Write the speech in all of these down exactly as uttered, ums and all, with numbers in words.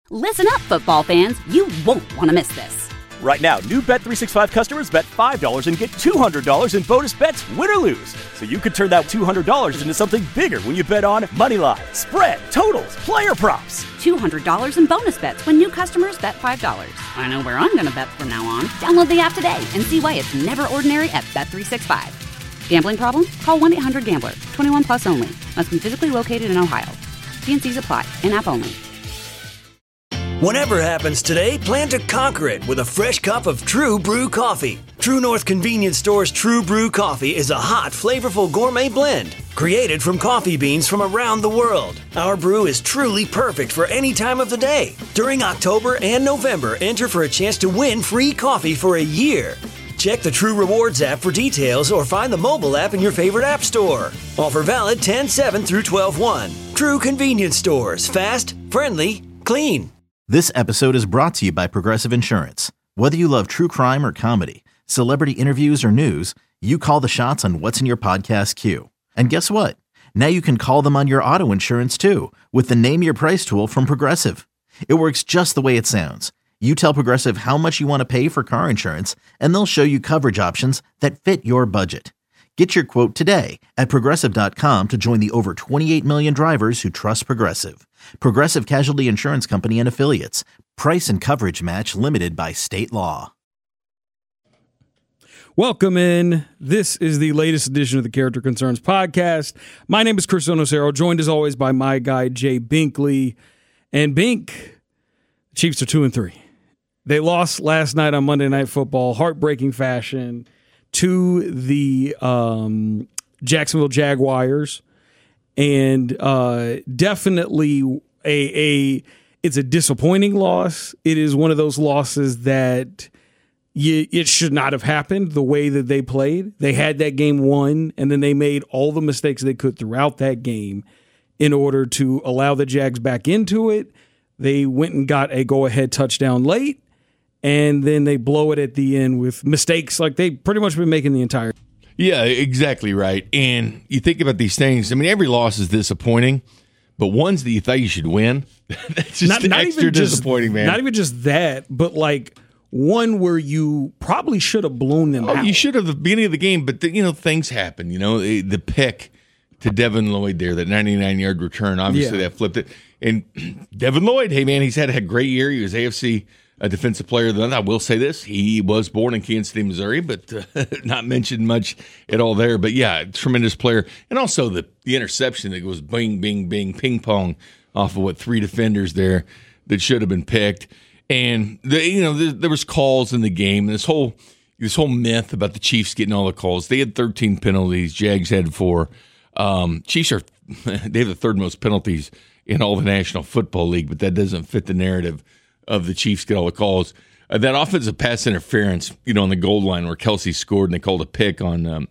Listen up, football fans. You won't want to miss this. Right now, new Bet three sixty-five customers bet five dollars and get two hundred dollars in bonus bets, win or lose. So you could turn that two hundred dollars into something bigger when you bet on money line, spread, totals, player props. two hundred dollars in bonus bets when new customers bet five dollars. I know where I'm going to bet from now on. Download the app today and see why it's never ordinary at Bet three sixty-five. Gambling problem? Call one eight hundred gambler. twenty-one plus only. Must be physically located in Ohio. T and C's apply. In-app only. Whatever happens today, plan to conquer it with a fresh cup of True Brew coffee. True North Convenience Store's True Brew coffee is a hot, flavorful gourmet blend created from coffee beans from around the world. Our brew is truly perfect for any time of the day. During October and November, enter for a chance to win free coffee for a year. Check the True Rewards app for details or find the mobile app in your favorite app store. Offer valid ten seven through twelve one. True Convenience Stores. Fast, friendly, clean. This episode is brought to you by Progressive Insurance. Whether you love true crime or comedy, celebrity interviews or news, you call the shots on what's in your podcast queue. And guess what? Now you can call them on your auto insurance too with the Name Your Price tool from Progressive. It works just the way it sounds. You tell Progressive how much you want to pay for car insurance, and they'll show you coverage options that fit your budget. Get your quote today at Progressive dot com to join the over twenty-eight million drivers who trust Progressive. Progressive Casualty Insurance Company and Affiliates. Price and coverage match limited by state law. Welcome in. This is the latest edition of the Character Concerns podcast. My name is Chris Onocero, joined as always by my guy, Jay Binkley. And Bink, Chiefs are two and three. They lost last night on Monday Night Football, heartbreaking fashion, to the um, Jacksonville Jaguars, and uh, definitely a, a it's a disappointing loss. It is one of those losses that you, it should not have happened the way that they played. They had that game won, and then they made all the mistakes they could throughout that game in order to allow the Jags back into it. They went and got a go-ahead touchdown late, and then they blow it at the end with mistakes like they pretty much been making the entire. Yeah, exactly right. And you think about these things. I mean, every loss is disappointing, but ones that you thought you should win, that's just not, not extra even disappointing, just, man. Not even just that, but like one where you probably should have blown them oh, out. You should have at the beginning of the game, but the, you know things happen. You know the, the pick to Devin Lloyd there, that ninety-nine yard return. Obviously, yeah. that flipped it. And Devin Lloyd, hey man, he's had a great year. He was A F C. A defensive player of the month. I will say this: he was born in Kansas City, Missouri, but uh, not mentioned much at all there. But yeah, tremendous player, and also the the interception that was bing, bing, bing, ping pong off of what three defenders there that should have been picked. And the, you know there, there was calls in the game. This whole this whole myth about the Chiefs getting all the calls. They had thirteen penalties. Jags had four. Um, Chiefs are they have the third most penalties in all the National Football League, but that doesn't fit the narrative of the Chiefs get all the calls. Uh, that offensive pass interference, you know, on the goal line where Kelsey scored and they called a pick on um,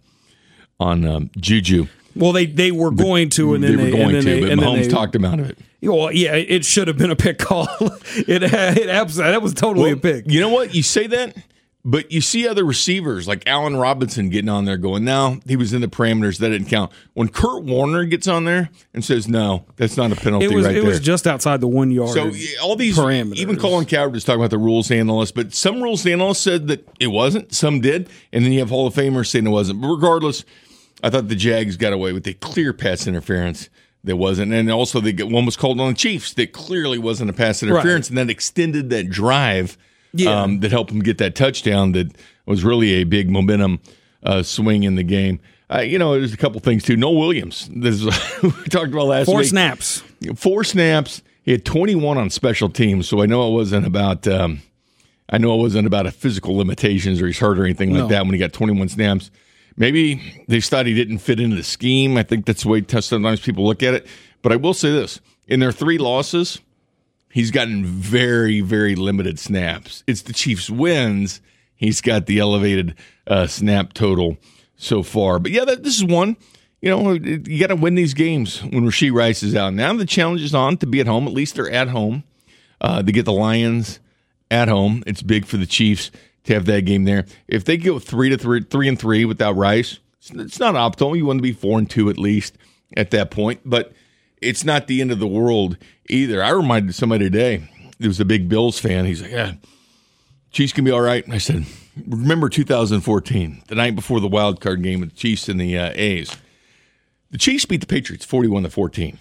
on um, Juju. Well, they, they were going to, and then they were they, going and to, then but they, Mahomes they, talked him out of it. Well, yeah, it should have been a pick call. it it absolutely that was totally well, a pick. You know what? You say that, but you see other receivers like Allen Robinson getting on there going, no, he was in the parameters. That didn't count. When Kurt Warner gets on there and says, no, that's not a penalty it was, right it there. It was just outside the one yard So all these parameters. Even Colin Cowherd was talking about the rules analysts, but some rules analysts said that it wasn't. Some did. And then you have Hall of Famers saying it wasn't. But regardless, I thought the Jags got away with a clear pass interference. There wasn't. And also they get, one was called on the Chiefs that clearly wasn't a pass interference. Right. And that extended that drive yeah. um, that helped them get that touchdown that was really a big momentum uh, swing in the game. Uh, you know, there's a couple things, too. Noel Williams, this is, we talked about last Four week. Four snaps. Four snaps. He had twenty-one on special teams, so I know it wasn't about um, I know it wasn't about a physical limitations or he's hurt or anything like no. that when he got twenty-one snaps. Maybe they thought he didn't fit into the scheme. I think that's the way sometimes people look at it. But I will say this. In their three losses, he's gotten very, very limited snaps. It's the Chiefs' wins. He's got the elevated uh, snap total so far. But, yeah, that, this is one. You know, you got to win these games when Rashee Rice is out. Now the challenge is on to be at home. At least they're at home. Uh, to get the Lions at home, it's big for the Chiefs to have that game there. If they go three to three, three and three without Rice, it's not optimal. You want to be four and two at least at that point. But it's not the end of the world either. I reminded somebody today, there was a big Bills fan. He's like, yeah, Chiefs can be all right. And I said, remember two thousand fourteen, the night before the wild card game with the Chiefs and the uh, A's. The Chiefs beat the Patriots forty-one to fourteen.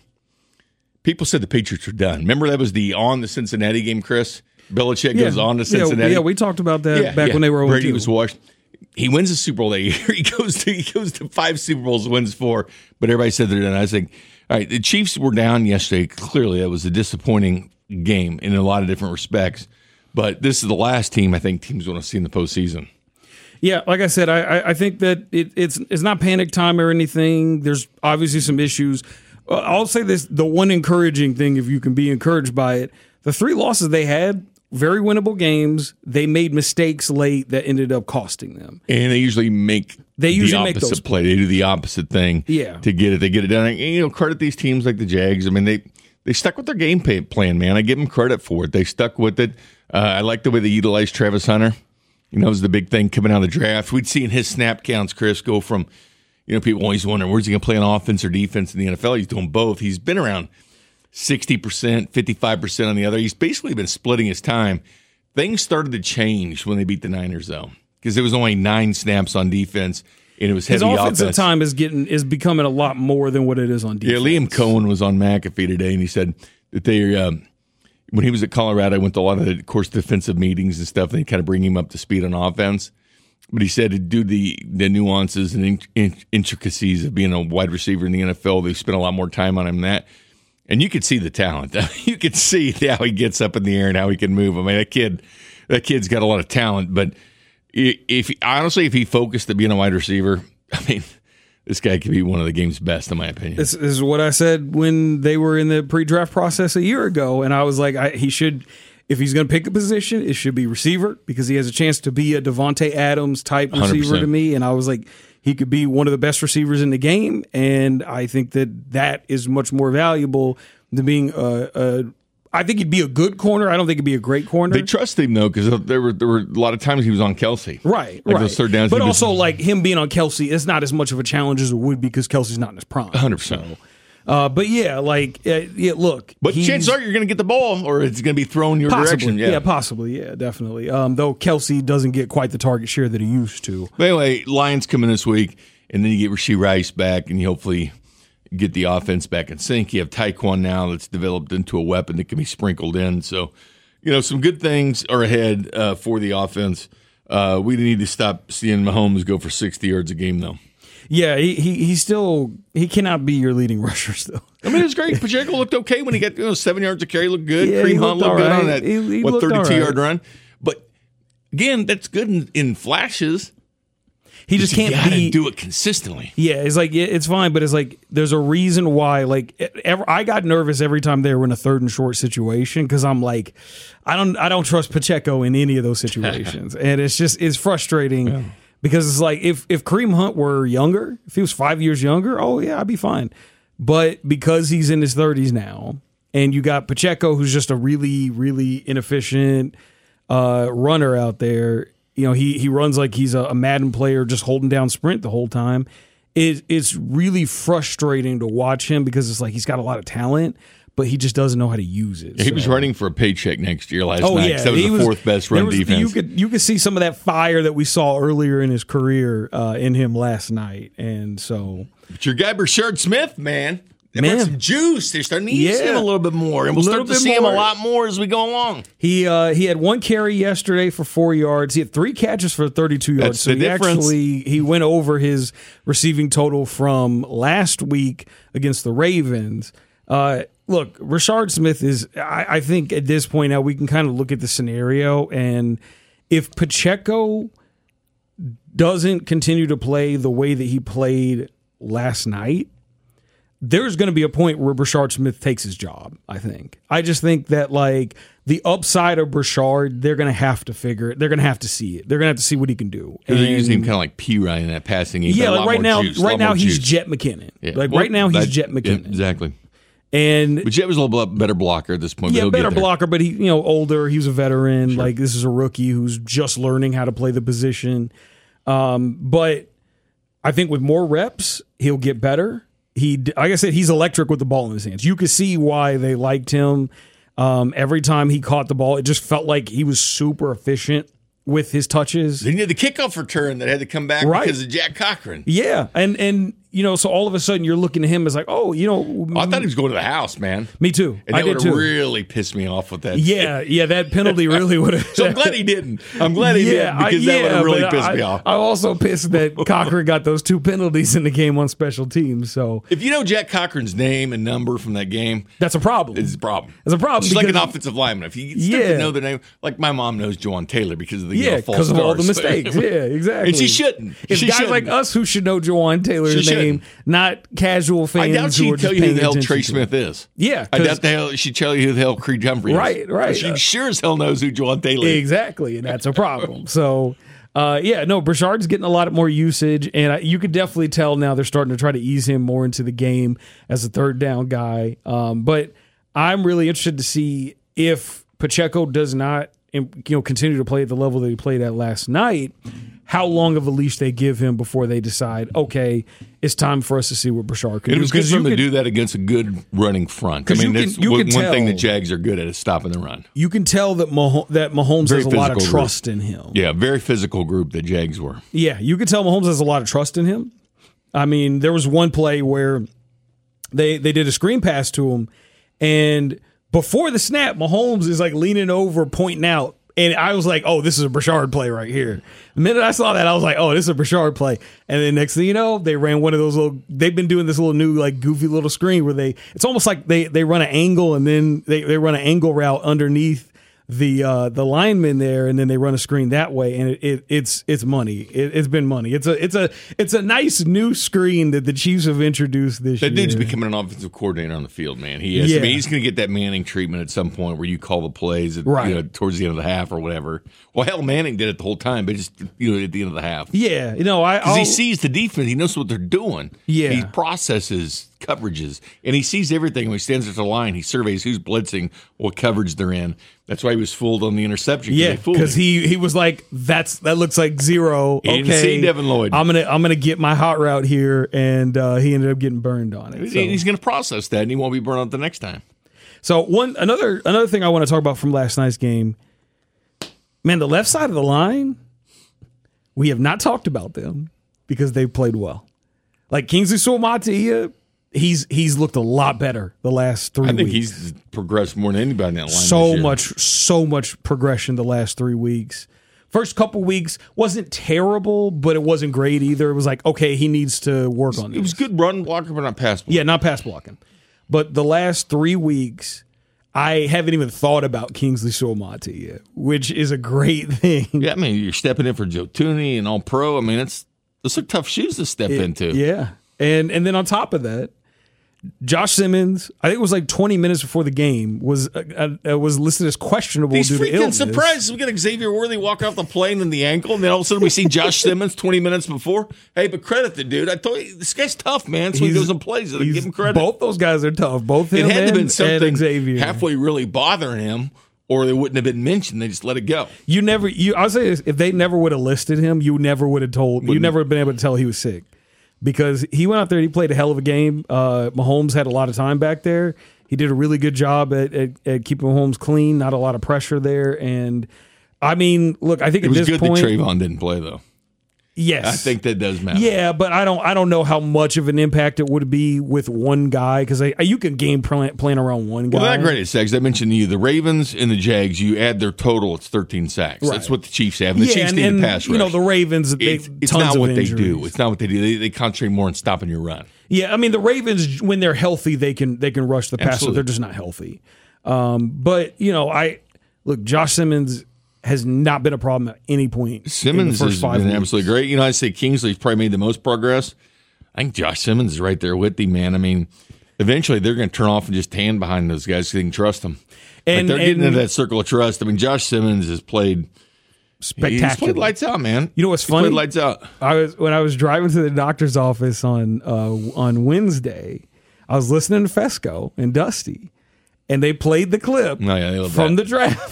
People said the Patriots were done. Remember that was the on the Cincinnati game, Chris? Belichick yeah. goes on to Cincinnati. Yeah, yeah, we talked about that yeah, back yeah. when they were Brady two. was washed. He wins the Super Bowl that year. He goes to he goes to five Super Bowls, wins four. But everybody said they're done. I was like, all right, the Chiefs were down yesterday. Clearly, that was a disappointing game in a lot of different respects. But this is the last team I think teams want to see in the postseason. Yeah, like I said, I, I think that it, it's it's not panic time or anything. There's obviously some issues. Uh, I'll say this: the one encouraging thing, if you can be encouraged by it, the three losses they had, very winnable games. They made mistakes late that ended up costing them. And they usually make they usually the make opposite those play. plays. They do the opposite thing yeah. to get it. They get it done. And, you know, credit these teams like the Jags. I mean, they they stuck with their game plan, man. I give them credit for it. They stuck with it. Uh, I like the way they utilized Travis Hunter. You know, it was the big thing coming out of the draft. We'd seen his snap counts, Chris, go from, you know, people always wondering, where's he going to play on offense or defense in the N F L? He's doing both. He's been around sixty percent, fifty-five percent on the other. He's basically been splitting his time. Things started to change when they beat the Niners, though, because there was only nine snaps on defense, and it was heavy His offensive offense. time is getting is becoming a lot more than what it is on defense. Yeah, Liam Cohen was on McAfee today, and he said that they, um, when he was at Colorado, I went to a lot of, the, of course, defensive meetings and stuff, and they kind of bring him up to speed on offense. But he said to do the, the nuances and in, in, intricacies of being a wide receiver in the N F L, they spent a lot more time on him than that. And you could see the talent. You could see how he gets up in the air and how he can move. I mean, that kid, that kid's got a lot of talent. But if honestly, if he focused to being a wide receiver, I mean, this guy could be one of the game's best, in my opinion. This is what I said when they were in the pre-draft process a year ago, and I was like, I, he should, if he's going to pick a position, it should be receiver because he has a chance to be a Devontae Adams type receiver one hundred percent to me. And I was like, he could be one of the best receivers in the game, and I think that that is much more valuable than being a, a I think he'd be a good corner. I don't think he'd be a great corner. They trust him, though, because there were there were a lot of times he was on Kelsey. Right, like right. Those third downs, but was, also, like, him being on Kelsey, it's not as much of a challenge as it would be because Kelsey's not in his prime. one hundred percent. So, uh, but, yeah, like, uh, yeah, look. But chances are you're going to get the ball, or it's going to be thrown your possibly, direction. Yeah. yeah, possibly. Yeah, definitely. Um, though Kelsey doesn't get quite the target share that he used to. But anyway, Lions come in this week, and then you get Rashee Rice back, and you hopefully get the offense back in sync. You have Tyquan now that's developed into a weapon that can be sprinkled in. So, you know, some good things are ahead uh, for the offense. Uh, we need to stop seeing Mahomes go for sixty yards a game, though. Yeah, he he, he still he cannot be your leading rusher still. I mean, it was great. Pacheco looked okay when he got you know, seven yards a carry. Looked good. Yeah, Kareem Hunt looked good right. on that he, he what thirty-two yard right. run. But again, that's good in, in flashes. He just you can't gotta be do it consistently. Yeah, it's like yeah, it's fine, but it's like there's a reason why. Like, ever, I got nervous every time they were in a third and short situation because I'm like, I don't, I don't trust Pacheco in any of those situations, and it's just it's frustrating yeah. because it's like if if Kareem Hunt were younger, if he was five years younger, oh yeah, I'd be fine. But because he's in his thirties now, and you got Pacheco, who's just a really, really inefficient uh, runner out there. You know, he he runs like he's a, a Madden player just holding down sprint the whole time. It, it's really frustrating to watch him because it's like he's got a lot of talent, but he just doesn't know how to use it. He so. was running for a paycheck next year last oh, night. Yeah. That was he the was, fourth best run was, defense. You could you could see some of that fire that we saw earlier in his career uh, in him last night. And so. But your guy, Brashard Smith, man. They Man. got some juice. They're starting to use Yeah. him a little bit more, and we'll start to see more. him a lot more as we go along. He uh, he had one carry yesterday for four yards. He had three catches for thirty-two yards. That's so the he difference. actually he went over his receiving total from last week against the Ravens. Uh, look, Brashard Smith is. I, I think at this point now we can kind of look at the scenario, and if Pacheco doesn't continue to play the way that he played last night, there's going to be a point where Brashard Smith takes his job, I think. I just think that, like, the upside of Brashard, they're going to have to figure it. They're going to have to see it. They're going to have to see what he can do. They're using him kind of like P. Ryan in that passing game. Yeah, like right now, juice, right now he's juice. Jet McKinnon. Yeah. Like Well, right now he's that- Jet McKinnon. yeah, exactly. And But Jet was a little bit better blocker at this point. but yeah, he'll better get there. blocker, but he, you know, older. He was a veteran. Like this is a rookie who's just learning how to play the position. Um, but I think with more reps, he'll get better. He, like I said, he's electric with the ball in his hands. You could see why they liked him. Um, every time he caught the ball, it just felt like he was super efficient with his touches. Then you had the kickoff return that had to come back right. because of Jack Cochran. Yeah, and and you know, so all of a sudden you're looking at him as like, oh, you know, I thought he was going to the house, man. Me too. And I that did would too. have really pissed me off with that. Yeah, yeah, that penalty really would have. So I'm glad he didn't. I'm glad he yeah, didn't because I, yeah, that would have really pissed I, me off. I'm also pissed that Cochran got those two penalties in the game on special teams. So if you know Jack Cochran's name and number from that game, that's a problem. It's a problem. It's a problem. It's like an offensive lineman. If you start yeah. to know their name, like my mom knows Juwan Taylor because of the yeah, you know, false because of all the stars. mistakes. Yeah, exactly. And she shouldn't. It's she guys shouldn't. like us who should know Juwan Taylor's She name, shouldn't. not casual fans. I doubt who she'd are tell just you who paying the hell attention Trey to Smith it. is. Yeah, I doubt the hell she'd tell you who the hell Creed Humphrey is. Right, right. She sure as hell knows who Juwan Taylor is. Exactly, and that's a problem. So, uh, yeah, no, Brashard's getting a lot more usage, and I, you could definitely tell now they're starting to try to ease him more into the game as a third down guy. Um, but I'm really interested to see if Pacheco does not, you know, continue to play at the level that he played at last night, how long of a leash they give him before they decide, okay, it's time for us to see what Brashard can It do. was good for him to could, do that against a good running front. I 'Cause mean, you that's can- you one, can one thing tell- the Jags are good at is stopping the run. You can tell that Mah- that Mahomes Very has a lot of physical trust group. in him. Yeah, very physical group the Jags were. Yeah, you can tell Mahomes has a lot of trust in him. I mean, there was one play where they they did a screen pass to him, and before the snap, Mahomes is like leaning over, pointing out. And I was like, oh, this is a Brashard play right here. The minute I saw that, I was like, oh, this is a Brashard play. And then next thing you know, they ran one of those little, they've been doing this little new, like, goofy little screen where they, it's almost like they, they run an angle and then they, they run an angle route underneath the uh, the lineman there, and then they run a screen that way, and it, it it's it's money. It, it's been money. It's a it's a it's a nice new screen that the Chiefs have introduced this That year. dude's becoming an offensive coordinator on the field, man. He is. Yeah. I mean, he's going to get that Manning treatment at some point where you call the plays at, Right. you know, towards the end of the half or whatever. Well, hell, Manning did it the whole time, but just you know at the end of the half. Yeah, you know, I Because he I'll- sees the defense, he knows what they're doing. Yeah. He processes coverages, and he sees everything. When he stands at the line, he surveys who's blitzing, what coverage they're in. That's why he was fooled on the interception. Yeah, because he he was like, "That's that looks like zero." He Okay, didn't see Devin Lloyd. I'm gonna I'm gonna get my hot route here, and uh, he ended up getting burned on it. So. He's going to process that, and he won't be burned out the next time. So one another another thing I want to talk about from last night's game, man, the left side of the line, we have not talked about them because they played well. Like Kingsley Suamataia, he's he's looked a lot better the last three I think weeks. he's progressed more than anybody in that line. So this year. much, so much progression the last three weeks. First couple weeks wasn't terrible, but it wasn't great either. It was like, okay, he needs to work on this. It was good run blocker, but not pass blocker. Yeah, not pass blocking. But the last three weeks, I haven't even thought about Kingsley Suamataia yet, which is a great thing. Yeah, I mean, you're stepping in for Joe Tooney and all pro. I mean, it's those are tough shoes to step into. Yeah. And and then on top of that, Josh Simmons, I think it was like twenty minutes before the game, was uh, uh, was listed as questionable These due to freaking illness. surprises. We got Xavier Worthy walk off the plane in the ankle, and then all of a sudden we see Josh Simmons twenty minutes before. Hey, but credit the dude. I told you, this guy's tough, man. So he He's- goes and plays it. I he's- give him credit. Both those guys are tough. Both it him had to have and, been something and Xavier. halfway really bothering him, or they wouldn't have been mentioned. They just let it go. You never. You. I'll say this: if they never would have listed him, you never would have told. You Wouldn't- never have been able to tell he was sick because he went out there. He played a hell of a game. Uh, Mahomes had a lot of time back there. He did a really good job at, at, at keeping Mahomes clean. Not a lot of pressure there. And I mean, look, I think It at was this good point, that Trayvon didn't play, though. yes, I think that does matter. Yeah, but I don't. I don't know how much of an impact it would be with one guy because you can game plan, plan around one guy. Well, that great at sacks. I mentioned to you the Ravens and the Jags. You add their total, it's thirteen sacks. Right. That's what the Chiefs have. And the yeah, Chiefs and, need and, a pass rush. you know the Ravens. They, It's, it's tons not of what injuries. they do. It's not what they do. They, they concentrate more on stopping your run. Yeah, I mean the Ravens when they're healthy, they can they can rush the passer. Absolutely. They're just not healthy. Um, but you know, I look. Josh Simmons has not been a problem at any point. Simmons in the first has five been weeks. absolutely great. You know, I say Kingsley's probably made the most progress. I think Josh Simmons is right there with him, man. I mean, eventually they're going to turn off and just stand behind those guys because they can trust them. And- like they're getting and- into that circle of trust. I mean, Josh Simmons has played Spectacular. He's played lights out, man. You know what's He's played funny? lights out. I was when I was driving to the doctor's office on uh, on Wednesday. I was listening to Fesco and Dusty, and they played the clip Oh, yeah, they love from that. the draft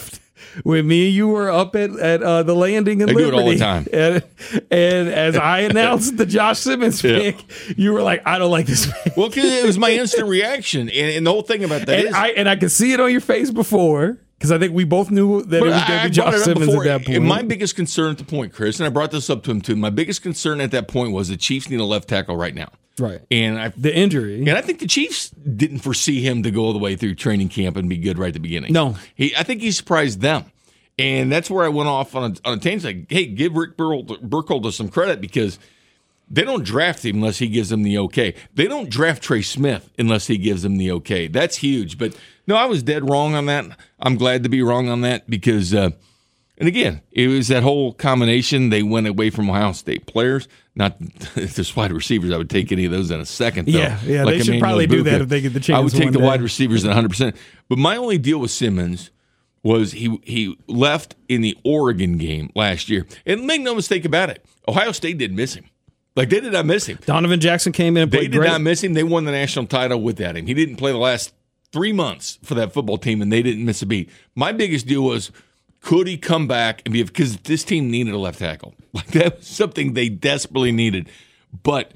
when me and you were up at, at uh, the landing in I Liberty. do it all the time. And, and as I announced the Josh Simmons pick, yeah. you were like, I don't like this pick. Well, because it was my instant reaction. And, and the whole thing about that and is. I, and I could see it on your face before. Because I think we both knew that it was going to be Josh Simmons before. At that point. And my biggest concern at the point, Chris, and I brought this up to him too, my biggest concern at that point was the Chiefs need a left tackle right now. Right. And I, the injury. And I think the Chiefs didn't foresee him to go all the way through training camp and be good right at the beginning. No. He, I think he surprised them. And that's where I went off on a, on a tangent. Like, hey, give Rick Burkholder some credit because they don't draft him unless he gives them the okay. They don't draft Trey Smith unless he gives them the okay. That's huge. But no, I was dead wrong on that. I'm glad to be wrong on that because, uh, and again, it was that whole combination. They went away from Ohio State players. Not if there's wide receivers, I would take any of those in a second. Though. Yeah, yeah, like they should Emmanuel probably Buka. do that if they get the chance. I would take one the day. wide receivers at one hundred percent. But my only deal with Simmons was he he left in the Oregon game last year. And make no mistake about it, Ohio State didn't miss him. Like, they did not miss him. Donovan Jackson came in and played They did great. not miss him. They won the national title without him. He didn't play the last three months for that football team, and they didn't miss a beat. My biggest deal was, could he come back and be – because this team needed a left tackle. Like, that was something they desperately needed. But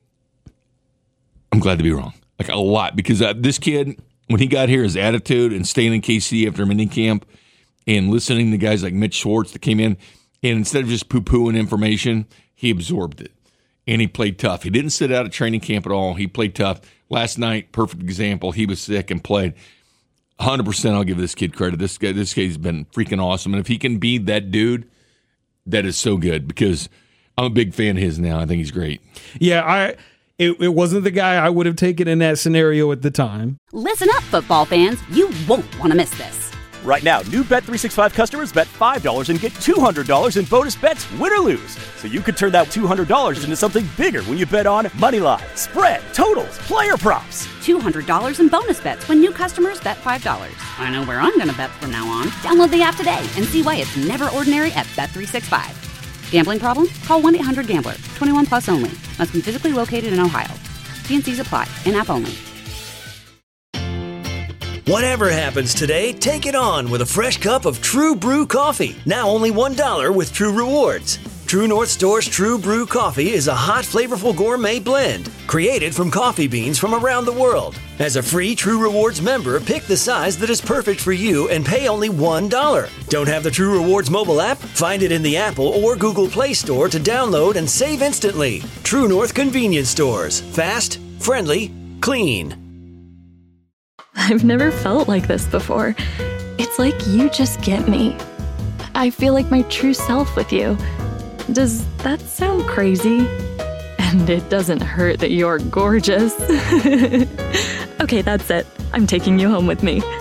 I'm glad to be wrong. Like, a lot. Because uh, this kid, when he got here, his attitude and staying in K C after minicamp and listening to guys like Mitch Schwartz that came in, and instead of just poo-pooing information, he absorbed it. And he played tough. He didn't sit out at training camp at all. He played tough. Last night, perfect example. He was sick and played. one hundred percent I'll give this kid credit. This guy, this kid's been freaking awesome. And if he can be that dude, that is so good because I'm a big fan of his now. I think he's great. Yeah, I. It, it wasn't the guy I would have taken in that scenario at the time. Listen up, football fans. You won't want to miss this. Right now, new Bet three sixty-five customers bet five dollars and get two hundred dollars in bonus bets, win or lose. So you could turn that two hundred dollars into something bigger when you bet on moneyline, spread, totals, player props. two hundred dollars in bonus bets when new customers bet five dollars. I know where I'm going to bet from now on. Download the app today and see why it's never ordinary at Bet three sixty-five. Gambling problem? Call one eight hundred gambler. twenty-one plus only. Must be physically located in Ohio. T and C's apply. In-app only. Whatever happens today, take it on with a fresh cup of True Brew coffee. Now only one dollar with True Rewards. True North Store's True Brew coffee is a hot, flavorful gourmet blend created from coffee beans from around the world. As a free True Rewards member, pick the size that is perfect for you and pay only one dollar. Don't have the True Rewards mobile app? Find it in the Apple or Google Play Store to download and save instantly. True North Convenience Stores. Fast, friendly, clean. I've never felt like this before. It's like you just get me. I feel like my true self with you. Does that sound crazy? And it doesn't hurt that you're gorgeous. Okay, that's it. I'm taking you home with me.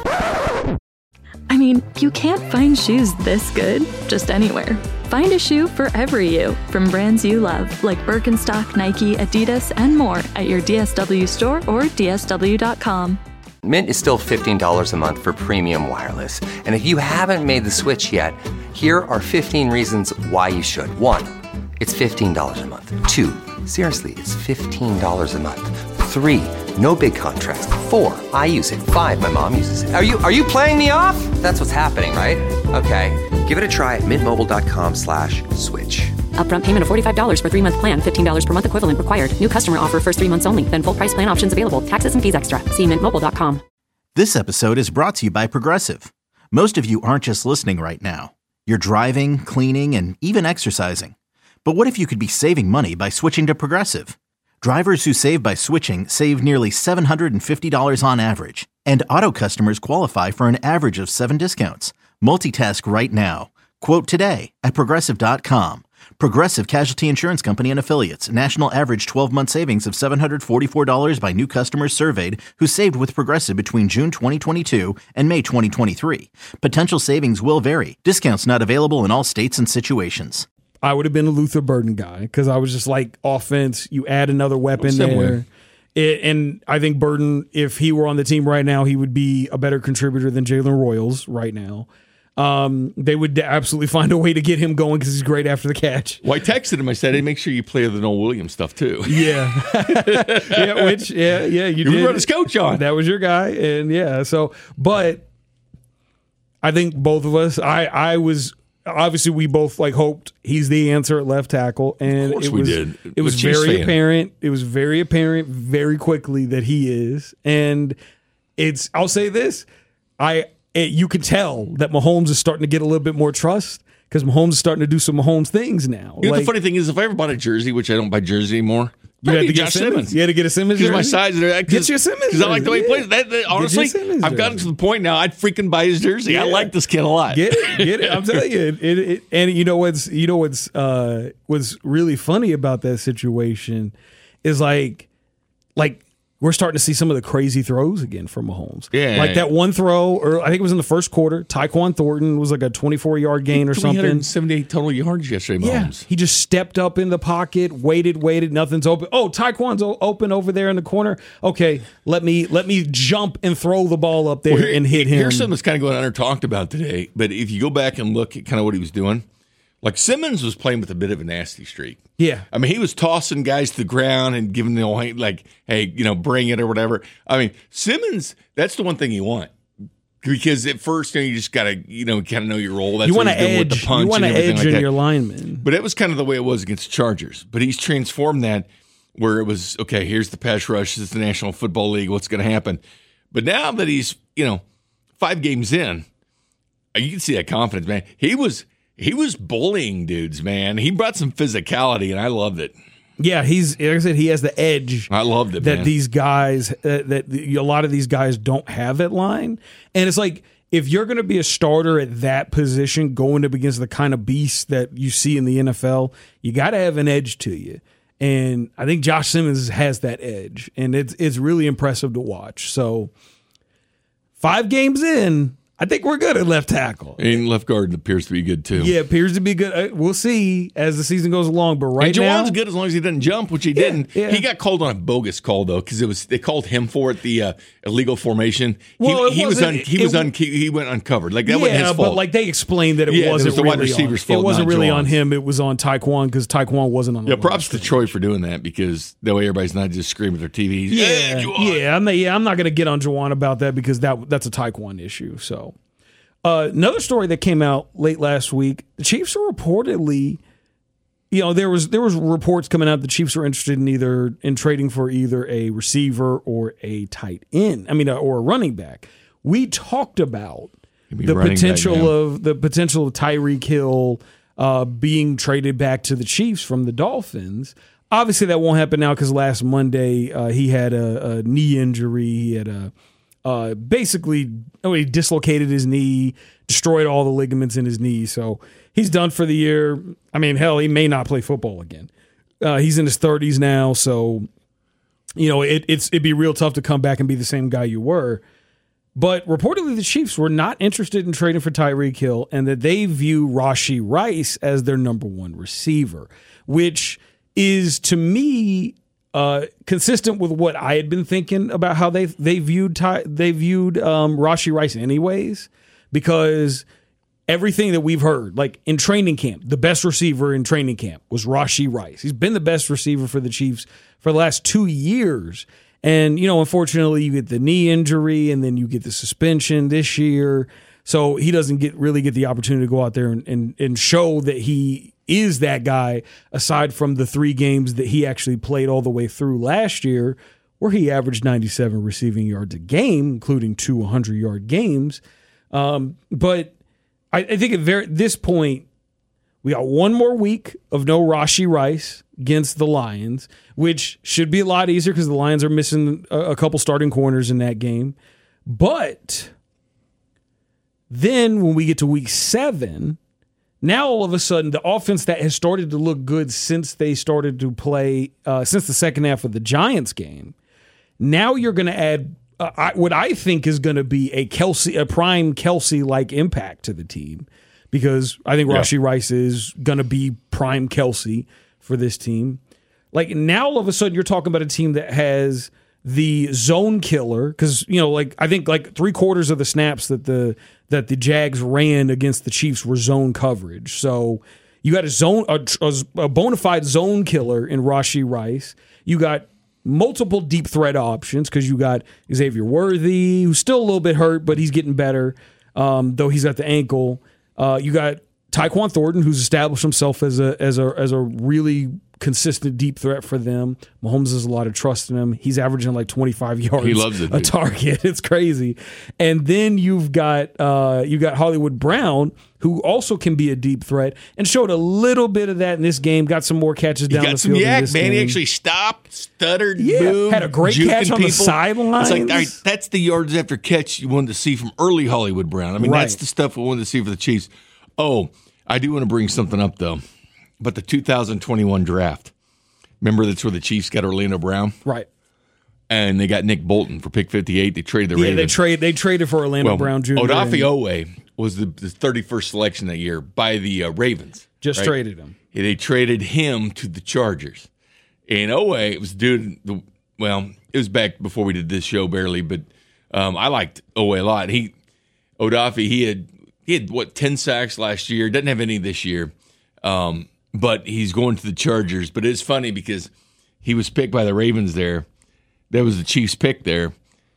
I mean, you can't find shoes this good just anywhere. Find a shoe for every you from brands you love, like Birkenstock, Nike, Adidas, and more at your D S W store or D S W dot com. Mint is still fifteen dollars a month for premium wireless. And if you haven't made the switch yet, here are fifteen reasons why you should. One, it's fifteen dollars a month. Two, seriously, it's fifteen dollars a month. Three, no big contrast. Four, I use it. Five, my mom uses it. Are you are you playing me off? That's what's happening, right? Okay, give it a try at mintmobile.com slash switch. Upfront payment of forty-five dollars for three-month plan, fifteen dollars per month equivalent required. New customer offer first three months only. Then full price plan options available. Taxes and fees extra. See mint mobile dot com. This episode is brought to you by Progressive. Most of you aren't just listening right now. You're driving, cleaning, and even exercising. But what if you could be saving money by switching to Progressive? Drivers who save by switching save nearly seven hundred fifty dollars on average. And auto customers qualify for an average of seven discounts. Multitask right now. Quote today at Progressive dot com. Progressive Casualty Insurance Company and Affiliates. National average twelve-month savings of seven hundred forty-four dollars by new customers surveyed who saved with Progressive between June twenty twenty-two and May twenty twenty-three. Potential savings will vary. Discounts not available in all states and situations. I would have been a Luther Burden guy because I was just like, offense, you add another weapon there. It, and I think Burden, if he were on the team right now, he would be a better contributor than Jalen Royals right now. Um, they would absolutely find a way to get him going because he's great after the catch. Well, I texted him. I said, hey, make sure you play the Noel Williams stuff too. Yeah. yeah, which, yeah, yeah, you, you did. run his coach on. That was your guy. And yeah, so, but I think both of us. I I was obviously we both like hoped he's the answer at left tackle, and of course it we was did. it was Chiefs very fan. apparent. It was very apparent very quickly that he is, and it's. I'll say this, I it, you could tell that Mahomes is starting to get a little bit more trust because Mahomes is starting to do some Mahomes things now. You know, like, the funny thing is, if I ever bought a jersey, which I don't buy jersey anymore, you had I'd to be get Josh Simmons. Simmons. You had to get a Simmons. Because my jersey? size, cause, Get your Simmons because I like the way he jersey, plays. That, that, honestly, Simmons I've gotten to the point now. I'd freaking buy his jersey. I Yeah. like this kid a lot. Get it, get it. I'm telling you, it, it, it, and you know what's you know what's uh, what's really funny about that situation is like, like we're starting to see some of the crazy throws again from Mahomes. Yeah, like yeah. that one throw, or I think it was in the first quarter. Tyquan Thornton was like a twenty-four yard gain or three hundred something. seventy-eight total yards yesterday, Yeah, Mahomes. he just stepped up in the pocket, waited, waited. Nothing's open. Oh, Tyquan's o- open over there in the corner. Okay, let me let me jump and throw the ball up there Well, here- and hit him. Here's something that's kind of going under talked about today. But if you go back and look at kind of what he was doing, like Simmons was playing with a bit of a nasty streak. Yeah. I mean, he was tossing guys to the ground and giving them like, hey, you know, bring it or whatever. I mean, Simmons, that's the one thing you want. Because at first, you know, you just got to, you know, kind of know your role. That's you what want to he's doing with edge. the punch You want to and everything edge like in that. your linemen. But it was kind of the way it was against the Chargers. But he's transformed that where it was, okay, here's the pass rush. This is the National Football League. What's going to happen? But now that he's, you know, five games in, you can see that confidence, man. He was he was bullying dudes, man. He brought some physicality, and I loved it. Yeah, he's like I said, he has the edge. I loved it, that man. these guys uh, that the, a lot of these guys don't have at line, and it's like if you're going to be a starter at that position, going up against the kind of beast that you see in the N F L, you got to have an edge to you. And I think Josh Simmons has that edge, and it's it's really impressive to watch. So five games in, I think we're good at left tackle. And left guard appears to be good, too. Yeah, appears to be good. Uh, We'll see as the season goes along. But right and now, Juwan's good as long as he doesn't jump, which he Yeah, didn't. yeah. He got called on a bogus call though, because it was they called him for it the uh, illegal formation. Well, it he he was un, wasn't- he was it- un, he went uncovered. Like that yeah, wasn't his fault. but like they explained that it Yeah, it wasn't was the wide really receiver's on, fault, It wasn't not really on Juwan's. him. It was on Tyquan because Tyquan wasn't on the yeah, line. props to Troy for doing that because that way everybody's not just screaming at their T Vs. Yeah, "Hey, Juwan." yeah, I'm not, yeah. I'm not going to get on Juwan about that because that that's a Tyquan issue. So, uh, another story that came out late last week: the Chiefs are reportedly, you know, there was there was reports coming out the Chiefs are interested in either in trading for either a receiver or a tight end. I mean, uh, or a running back. We talked about Give me the running back, potential man. of the potential of Tyreek Hill uh, being traded back to the Chiefs from the Dolphins. Obviously, that won't happen now because last Monday uh, he had a, a knee injury. He had a uh, basically oh, he dislocated his knee, destroyed all the ligaments in his knee. So he's done for the year. I mean, hell, he may not play football again. Uh, he's in his thirties now, so you know it, it's it'd be real tough to come back and be the same guy you were. But reportedly, the Chiefs were not interested in trading for Tyreek Hill, and that they view Rashee Rice as their number one receiver, which is to me uh, consistent with what I had been thinking about how they they viewed Ty, they viewed um, Rashee Rice, anyways, because everything that we've heard, like in training camp, the best receiver in training camp was Rashee Rice. He's been the best receiver for the Chiefs for the last two years. And, you know, unfortunately, you get the knee injury and then you get the suspension this year. So he doesn't get really get the opportunity to go out there and, and, and show that he is that guy, aside from the three games that he actually played all the way through last year, where he averaged ninety-seven receiving yards a game, including two hundred-yard games. Um, but I, I think at very, this point, we got one more week of no Rashee Rice against the Lions, which should be a lot easier because the Lions are missing a, a couple starting corners in that game. But then when we get to week seven, now all of a sudden the offense that has started to look good since they started to play, uh, since the second half of the Giants game, now you're going to add uh, I, what I think is going to be a Kelsey, a prime Kelsey-like impact to the team, because I think Yeah. Rashee Rice is going to be prime Kelsey for this team. Like now, all of a sudden, you're talking about a team that has the zone killer, because you know, like I think like three quarters of the snaps that the that the Jags ran against the Chiefs were zone coverage. So you got a zone, a, a bona fide zone killer in Rashee Rice. You got multiple deep threat options because you got Xavier Worthy, who's still a little bit hurt, but he's getting better. um, though he's got the ankle. Uh, you got Tyquan Thornton, who's established himself as a as a as a really consistent deep threat for them. Mahomes has a lot of trust in him. He's averaging like twenty-five yards he loves it, a target. It's crazy. And then you've got uh, you got Hollywood Brown, who also can be a deep threat and showed a little bit of that in this game. Got some more catches down he got the some field. yak, in this man. game. He actually stopped, stuttered, yeah, moved, had a great catch on people. the sidelines. It's like, all right, that's the yards after catch you wanted to see from early Hollywood Brown. I mean, Right. that's the stuff we wanted to see for the Chiefs. Oh, I do want to bring something up, though. But the two thousand twenty-one draft, remember that's where the Chiefs got Orlando Brown? Right. And they got Nick Bolton for pick fifty-eight. They traded the Yeah, Ravens. they trade they traded for Orlando well, Brown Junior Odafe and Owe was the, the thirty-first selection that year by the uh, Ravens. just right? traded him. Yeah, they traded him to the Chargers. And Owe, it was dude, the, well, it was back before we did this show barely, but um, I liked Owe a lot. He, Odafe, he had, he had, what, ten sacks last year. Doesn't have any this year. Um, but he's going to the Chargers. But it's funny because he was picked by the Ravens there. That was the Chiefs' pick there.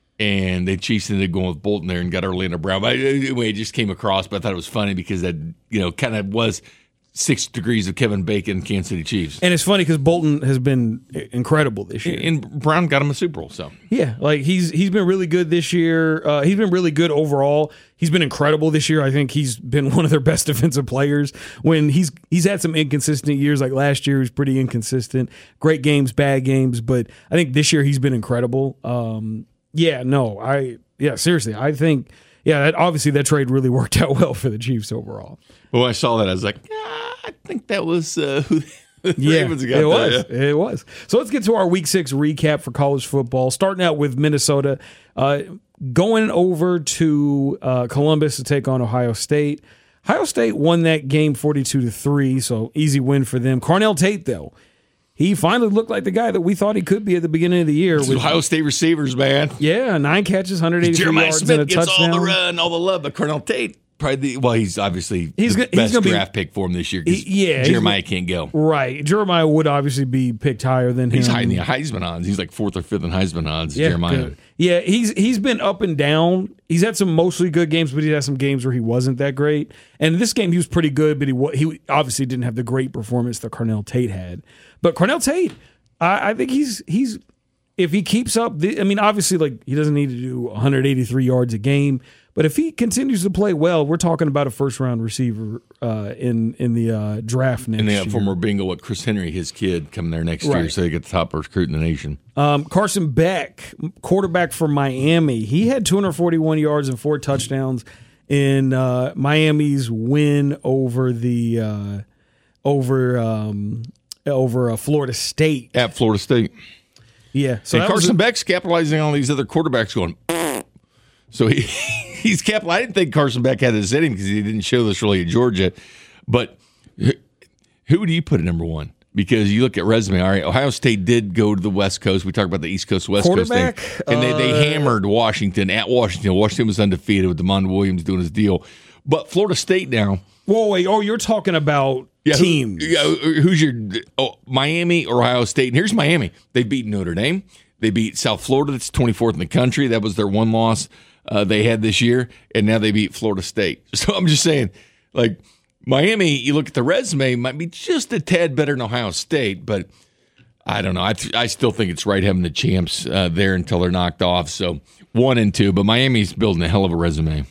And the Chiefs ended up going with Bolton there and got Orlando Brown. But anyway, it just came across, but I thought it was funny because that, you know, kind of was six degrees of Kevin Bacon, Kansas City Chiefs. And it's funny because Bolton has been incredible this year. And Brown got him a Super Bowl, so. Yeah, like he's he's been really good this year. Uh, he's been really good overall. He's been incredible this year. I think he's been one of their best defensive players. When he's he's had some inconsistent years, like last year he was pretty inconsistent. Great games, bad games, but I think this year he's been incredible. Um, yeah, no, I yeah, seriously, I think yeah, that, obviously that trade really worked out well for the Chiefs overall. Well, when I saw that, I was like, ah, I think that was uh, who the Yeah, Ravens it got was. that. It was. So let's get to our Week Six recap for college football. Starting out with Minnesota, uh, going over to uh, Columbus to take on Ohio State. Ohio State won that game forty-two to three, so easy win for them. Carnell Tate, though, he finally looked like the guy that we thought he could be at the beginning of the year. With With, Ohio State receivers, man. yeah, nine catches, one hundred eighty-three Jeremiah yards Smith and a gets touchdown. all the run, all the love, but Carnell Tate, probably the, well, he's obviously He's the go- he's best gonna be- draft pick for him this year because He- yeah, he's Jeremiah go- can't go. Right. Jeremiah would obviously be picked higher than He's him. high in the Heisman odds. He's like fourth or fifth in Heisman odds, Yeah, Jeremiah. good. Yeah, he's he's been up and down. He's had some mostly good games, but he had some games where he wasn't that great. And in this game, he was pretty good, but he wa- he obviously didn't have the great performance that Carnell Tate had. But Carnell Tate, I, I think he's he's if he keeps up. The, I mean, obviously, like he doesn't need to do one hundred eighty-three yards a game, but if he continues to play well, we're talking about a first round receiver uh, in in the uh, draft next And they year. got former bingo what Chris Henry, his kid, coming there next year, Right. so they get the top recruit in the nation. Um, Carson Beck, quarterback for Miami, he had two hundred forty-one yards and four touchdowns in uh, Miami's win over the uh, over um, over uh, Florida State. At Florida State. Yeah, so and that was Carson a- Beck's capitalizing on these other quarterbacks going, so he he's cap. I didn't think Carson Beck had this in him because he didn't show this really at Georgia. But who do you put at number one? Because you look at resume. All right, Ohio State did go to the West Coast. We talked about the East Coast West Coast thing, Quarterback? and they they Uh, hammered Washington at Washington. Washington was undefeated with DeMond Williams doing his deal. But Florida State now. Whoa, wait! Oh, you're talking about Yeah, who- teams. yeah, who's your oh, Miami or Ohio State? And here's Miami. They beat Notre Dame. They beat South Florida. That's twenty-fourth in the country. That was their one loss uh, they had this year. And now they beat Florida State. So I'm just saying, like, Miami, you look at the resume, might be just a tad better than Ohio State. But I don't know. I, th- I still think it's right having the champs uh, there until they're knocked off. So one and two. But Miami's building a hell of a resume.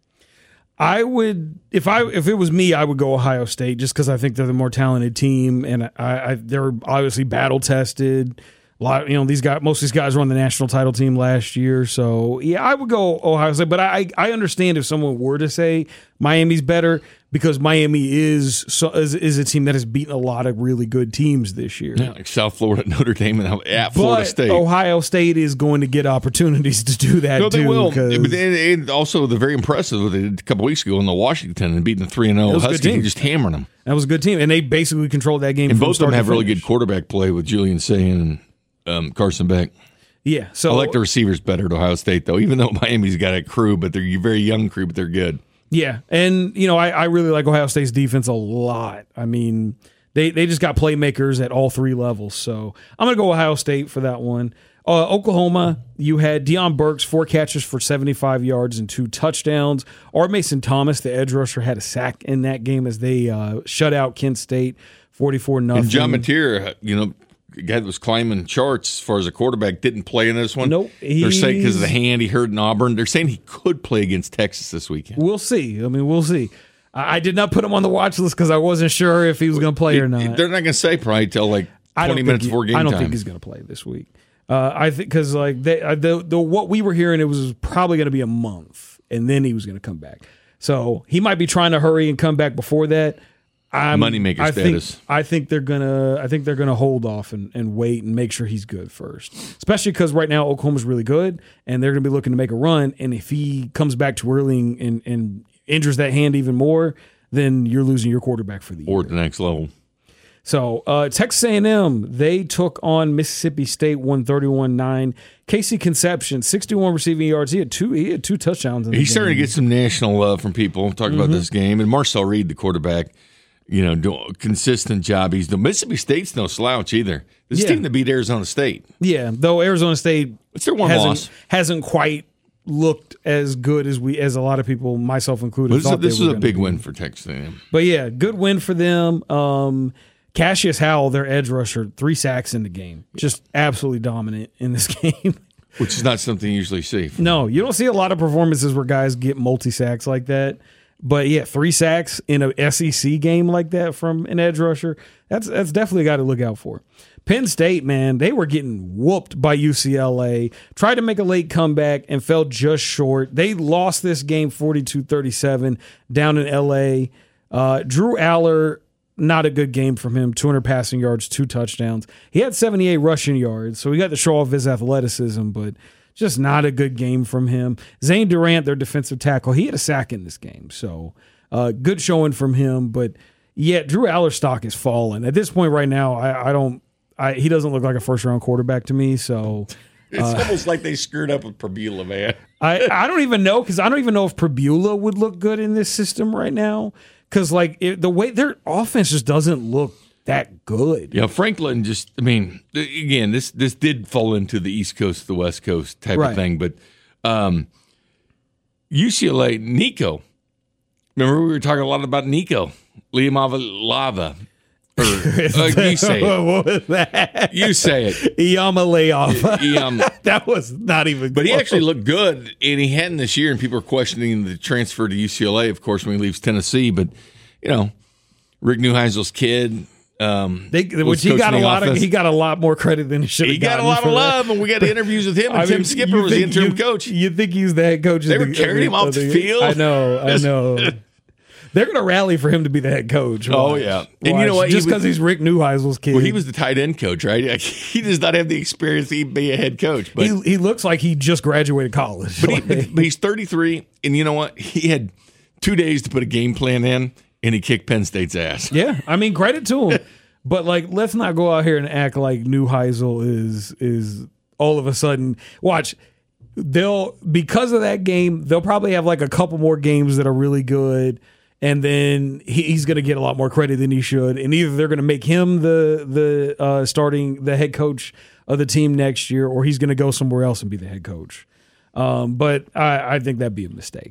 I would, if I if it was me, I would go Ohio State just because I think they're the more talented team, and I, I they're obviously battle tested. A lot, you know, these guys, most of these guys were on the national title team last year, so yeah, I would go Ohio State. But I I understand if someone were to say Miami's better because Miami is so, is, is a team that has beaten a lot of really good teams this year. Yeah, like South Florida, Notre Dame, and at Florida But State. Ohio State is going to get opportunities to do that No, they too. will. 'cause- But they- and also, they're very impressive what they did a couple weeks ago in the Washington and beating the three and It zero was a good Huskies team. and just hammering them. That was a good team, and they basically controlled that game. And from both of them start to have really finish. good quarterback play with Julian Sayin and um, Carson Beck. Yeah, so I like the receivers better at Ohio State, though, even though Miami's got a crew, but they're a very young crew, but they're good. Yeah, and you know I, I really like Ohio State's defense a lot. I mean, they they just got playmakers at all three levels. So I'm gonna go Ohio State for that one. Uh, Oklahoma, you had Deion Burks, four catches for seventy-five yards and two touchdowns. Or Mason Thomas, the edge rusher, had a sack in that game as they uh, shut out Kent State forty-four nothing. And John Mateer, you know, the guy that was climbing charts as far as a quarterback, didn't play in this one. Nope. They're saying because of the hand he hurt in Auburn. They're saying he could play against Texas this weekend. We'll see. I mean, we'll see. I, I did not put him on the watch list because I wasn't sure if he was going to play or not. They're not going to say probably till like twenty minutes he, before game time. I don't time. think he's going to play this week. Uh, I think because like they, uh, the, the what we were hearing, it was probably going to be a month, and then he was going to come back. So he might be trying to hurry and come back before that. I'm, Moneymaker I status. Think, I think they're gonna. I think they're gonna hold off and, and wait and make sure he's good first. Especially because right now Oklahoma's really good, and they're gonna be looking to make a run. And if he comes back too early and, and injures that hand even more, then you're losing your quarterback for the year. Or at the next level. So uh, Texas A and M, they took on Mississippi State one thirty-one nine. Casey Conception, sixty-one receiving yards. He had two. He had two touchdowns. In the He's game. starting to get some national love from people talking mm-hmm. about this game. And Marcel Reed, the quarterback, you know, do a consistent job. He's the Mississippi State's no slouch either. This yeah. team that beat Arizona State. Yeah, though Arizona State it's their one hasn't, loss. hasn't quite looked as good as we as a lot of people, myself included. This, thought this they was were a big be. win for Texas A and M. But yeah, good win for them. Um, Cassius Howell, their edge rusher, three sacks in the game. Just absolutely dominant in this game. Which is not something you usually see. No, you don't see a lot of performances where guys get multi-sacks like that. But yeah, three sacks in a S E C game like that from an edge rusher, that's that's definitely a guy to look out for. Penn State, man, they were getting whooped by U C L A, tried to make a late comeback and fell just short. They lost this game forty-two thirty-seven down in L A. Uh, Drew Aller, not a good game from him, two hundred passing yards, two touchdowns. He had seventy-eight rushing yards, so he got to show off his athleticism, but just not a good game from him. Zane Durant, their defensive tackle, he had a sack in this game, so uh, good showing from him. But yeah, Drew Aller's stock is falling. At this point right now, I, I don't I, he doesn't look like a first-round quarterback to me, so... It's uh, almost like they screwed up with Prabula, man. I, I don't even know, because I don't even know if Prabula would look good in this system right now, because like it, the way their offense just doesn't look that good. Yeah, Franklin just, I mean, again, this this did fall into the East Coast, the West Coast type right. of thing, but um, U C L A, Nico. Remember we were talking a lot about Nico, Liam Avalava. Or, uh, you say it. What was that? You say it. Iyamaleava. Iyam. That was not even But close. he actually looked good, and he hadn't this year, and people are questioning the transfer to U C L A, of course, when he leaves Tennessee. But, you know, Rick Neuheisel's kid. Um, they, which he got a lot offense. of, he got a lot more credit than he should have He got a lot of love, and we got interviews with him, and I Tim mean, Skipper was the interim you, coach. You think he was the head coach? They of were the, carrying him off the, the field. I know, I know. They're going to rally for him to be the head coach. Oh, Watch. yeah. Watch. And you know what? Just because he he's Rick Neuheisel's kid. Well, he was the tight end coach, right? He does not have the experience to be a head coach. But he, he looks like he just graduated college. But, he, but, but he's thirty-three, and you know what? He had two days to put a game plan in, and he kicked Penn State's ass. Yeah, I mean, credit to him. But, like, let's not go out here and act like Neuheisel is is all of a sudden – watch – they'll because of that game, they'll probably have like a couple more games that are really good, and then he, he's going to get a lot more credit than he should. And either they're going to make him the the uh, starting the head coach of the team next year, or he's going to go somewhere else and be the head coach. Um, but I, I think that'd be a mistake.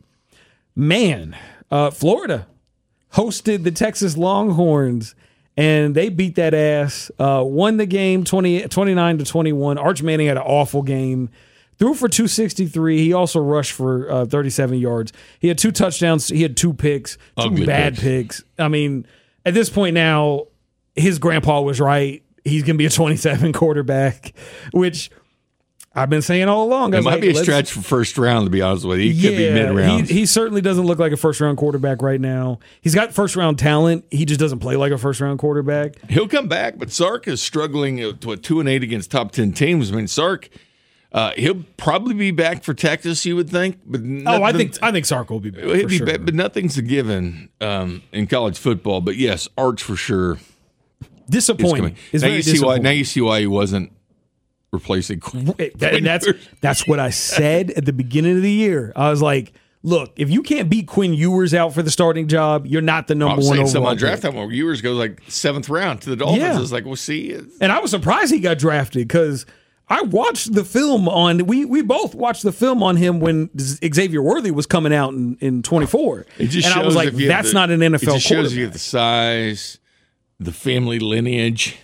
Man, uh, Florida hosted the Texas Longhorns, and they beat that ass. Uh, won the game twenty, twenty-nine to twenty-one. Arch Manning had an awful game. Threw for two sixty-three. He also rushed for uh, thirty-seven yards. He had two touchdowns. He had two picks, two Ugly bad picks. picks. I mean, at this point now, his grandpa was right. He's going to be a twenty-seven quarterback, which I've been saying all along. It might like, be a stretch for first round, to be honest with you. He yeah, could be mid-round. He, he certainly doesn't look like a first-round quarterback right now. He's got first-round talent. He just doesn't play like a first-round quarterback. He'll come back, but Sark is struggling to a two and eight against top ten teams. I mean, Sark... Uh, he'll probably be back for Texas, you would think. But nothing, oh, I think I think Sark will be back. He'll for be sure. back, but nothing's a given um, in college football. But yes, Arch for sure. Disappointing. Is now you see why. Now you see why he wasn't replacing Quinn. That, that's that's what I said at the beginning of the year. I was like, look, if you can't beat Quinn Ewers out for the starting job, you're not the number one overall. Someone draft time where Ewers goes like seventh round to the Dolphins. Yeah. It's like, we'll see. And I was surprised he got drafted because. I watched the film on we we both watched the film on him when Xavier Worthy was coming out in, in twenty-four. It just and shows I was like, that's the, not an N F L It just shows you have the size, the family lineage,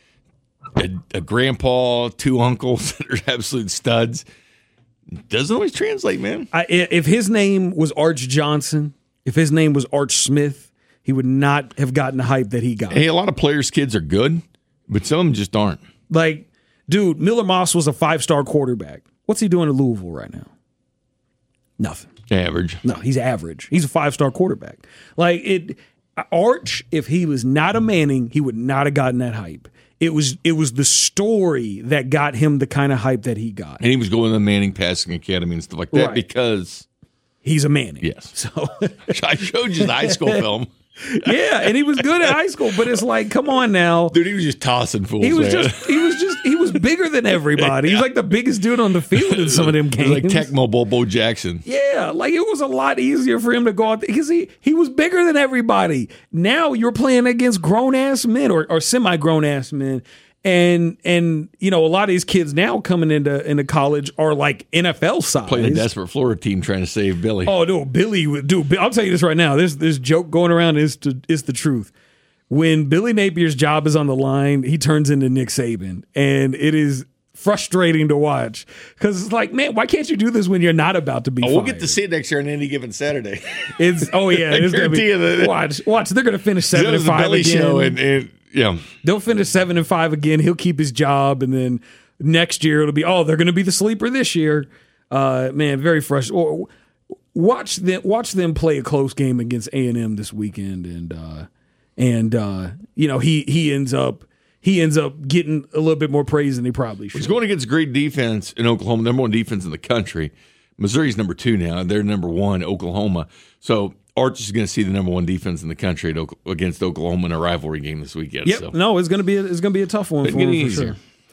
a, a grandpa, two uncles that are absolute studs. Doesn't always translate, man. I, if his name was Arch Johnson, if his name was Arch Smith, he would not have gotten the hype that he got. Hey, a lot of players' kids are good, but some of them just aren't. Like, dude, Miller Moss was a five-star quarterback. What's he doing in Louisville right now? Nothing. Average. No, he's average. He's a five-star quarterback. Like, it, Arch, if he was not a Manning, he would not have gotten that hype. It was it was the story that got him the kind of hype that he got. And he was going to the Manning Passing Academy and stuff like that right. because he's a Manning. Yes. So I showed you the high school film. Yeah, and he was good at high school, but it's like, come on now. Dude, he was just tossing fools. He was man. just he was just he was bigger than everybody. He was like the biggest dude on the field in some of them games. Like Tecmo Bobo Jackson. Yeah, like it was a lot easier for him to go out because he he was bigger than everybody. Now you're playing against grown ass men or, or semi grown ass men. And and you know, a lot of these kids now coming into into college are like N F L size. Playing a desperate Florida team trying to save Billy. Oh no, Billy would do. I'll tell you this right now. This this joke going around is to, is the truth. When Billy Napier's job is on the line, he turns into Nick Saban, and it is frustrating to watch because it's like, man, why can't you do this when you're not about to be? Oh, we'll fired? get to see it next year on any given Saturday. It's oh yeah, it's gonna be, that, watch watch. They're gonna finish seven and five Billy again. Show and, and yeah, they'll finish seven and five again. He'll keep his job, and then next year it'll be oh, they're going to be the sleeper this year. Uh, man, very frustrating. Watch them watch them play a close game against A and M this weekend, and uh, and uh, you know he he ends up he ends up getting a little bit more praise than he probably should. He's going against great defense in Oklahoma, number one defense in the country. Missouri's number two now. They're number one, Oklahoma. So Arch is going to see the number one defense in the country at, against Oklahoma in a rivalry game this weekend. Yep. So. No, it's going to be a, it's going to be a tough one for, him, for sure.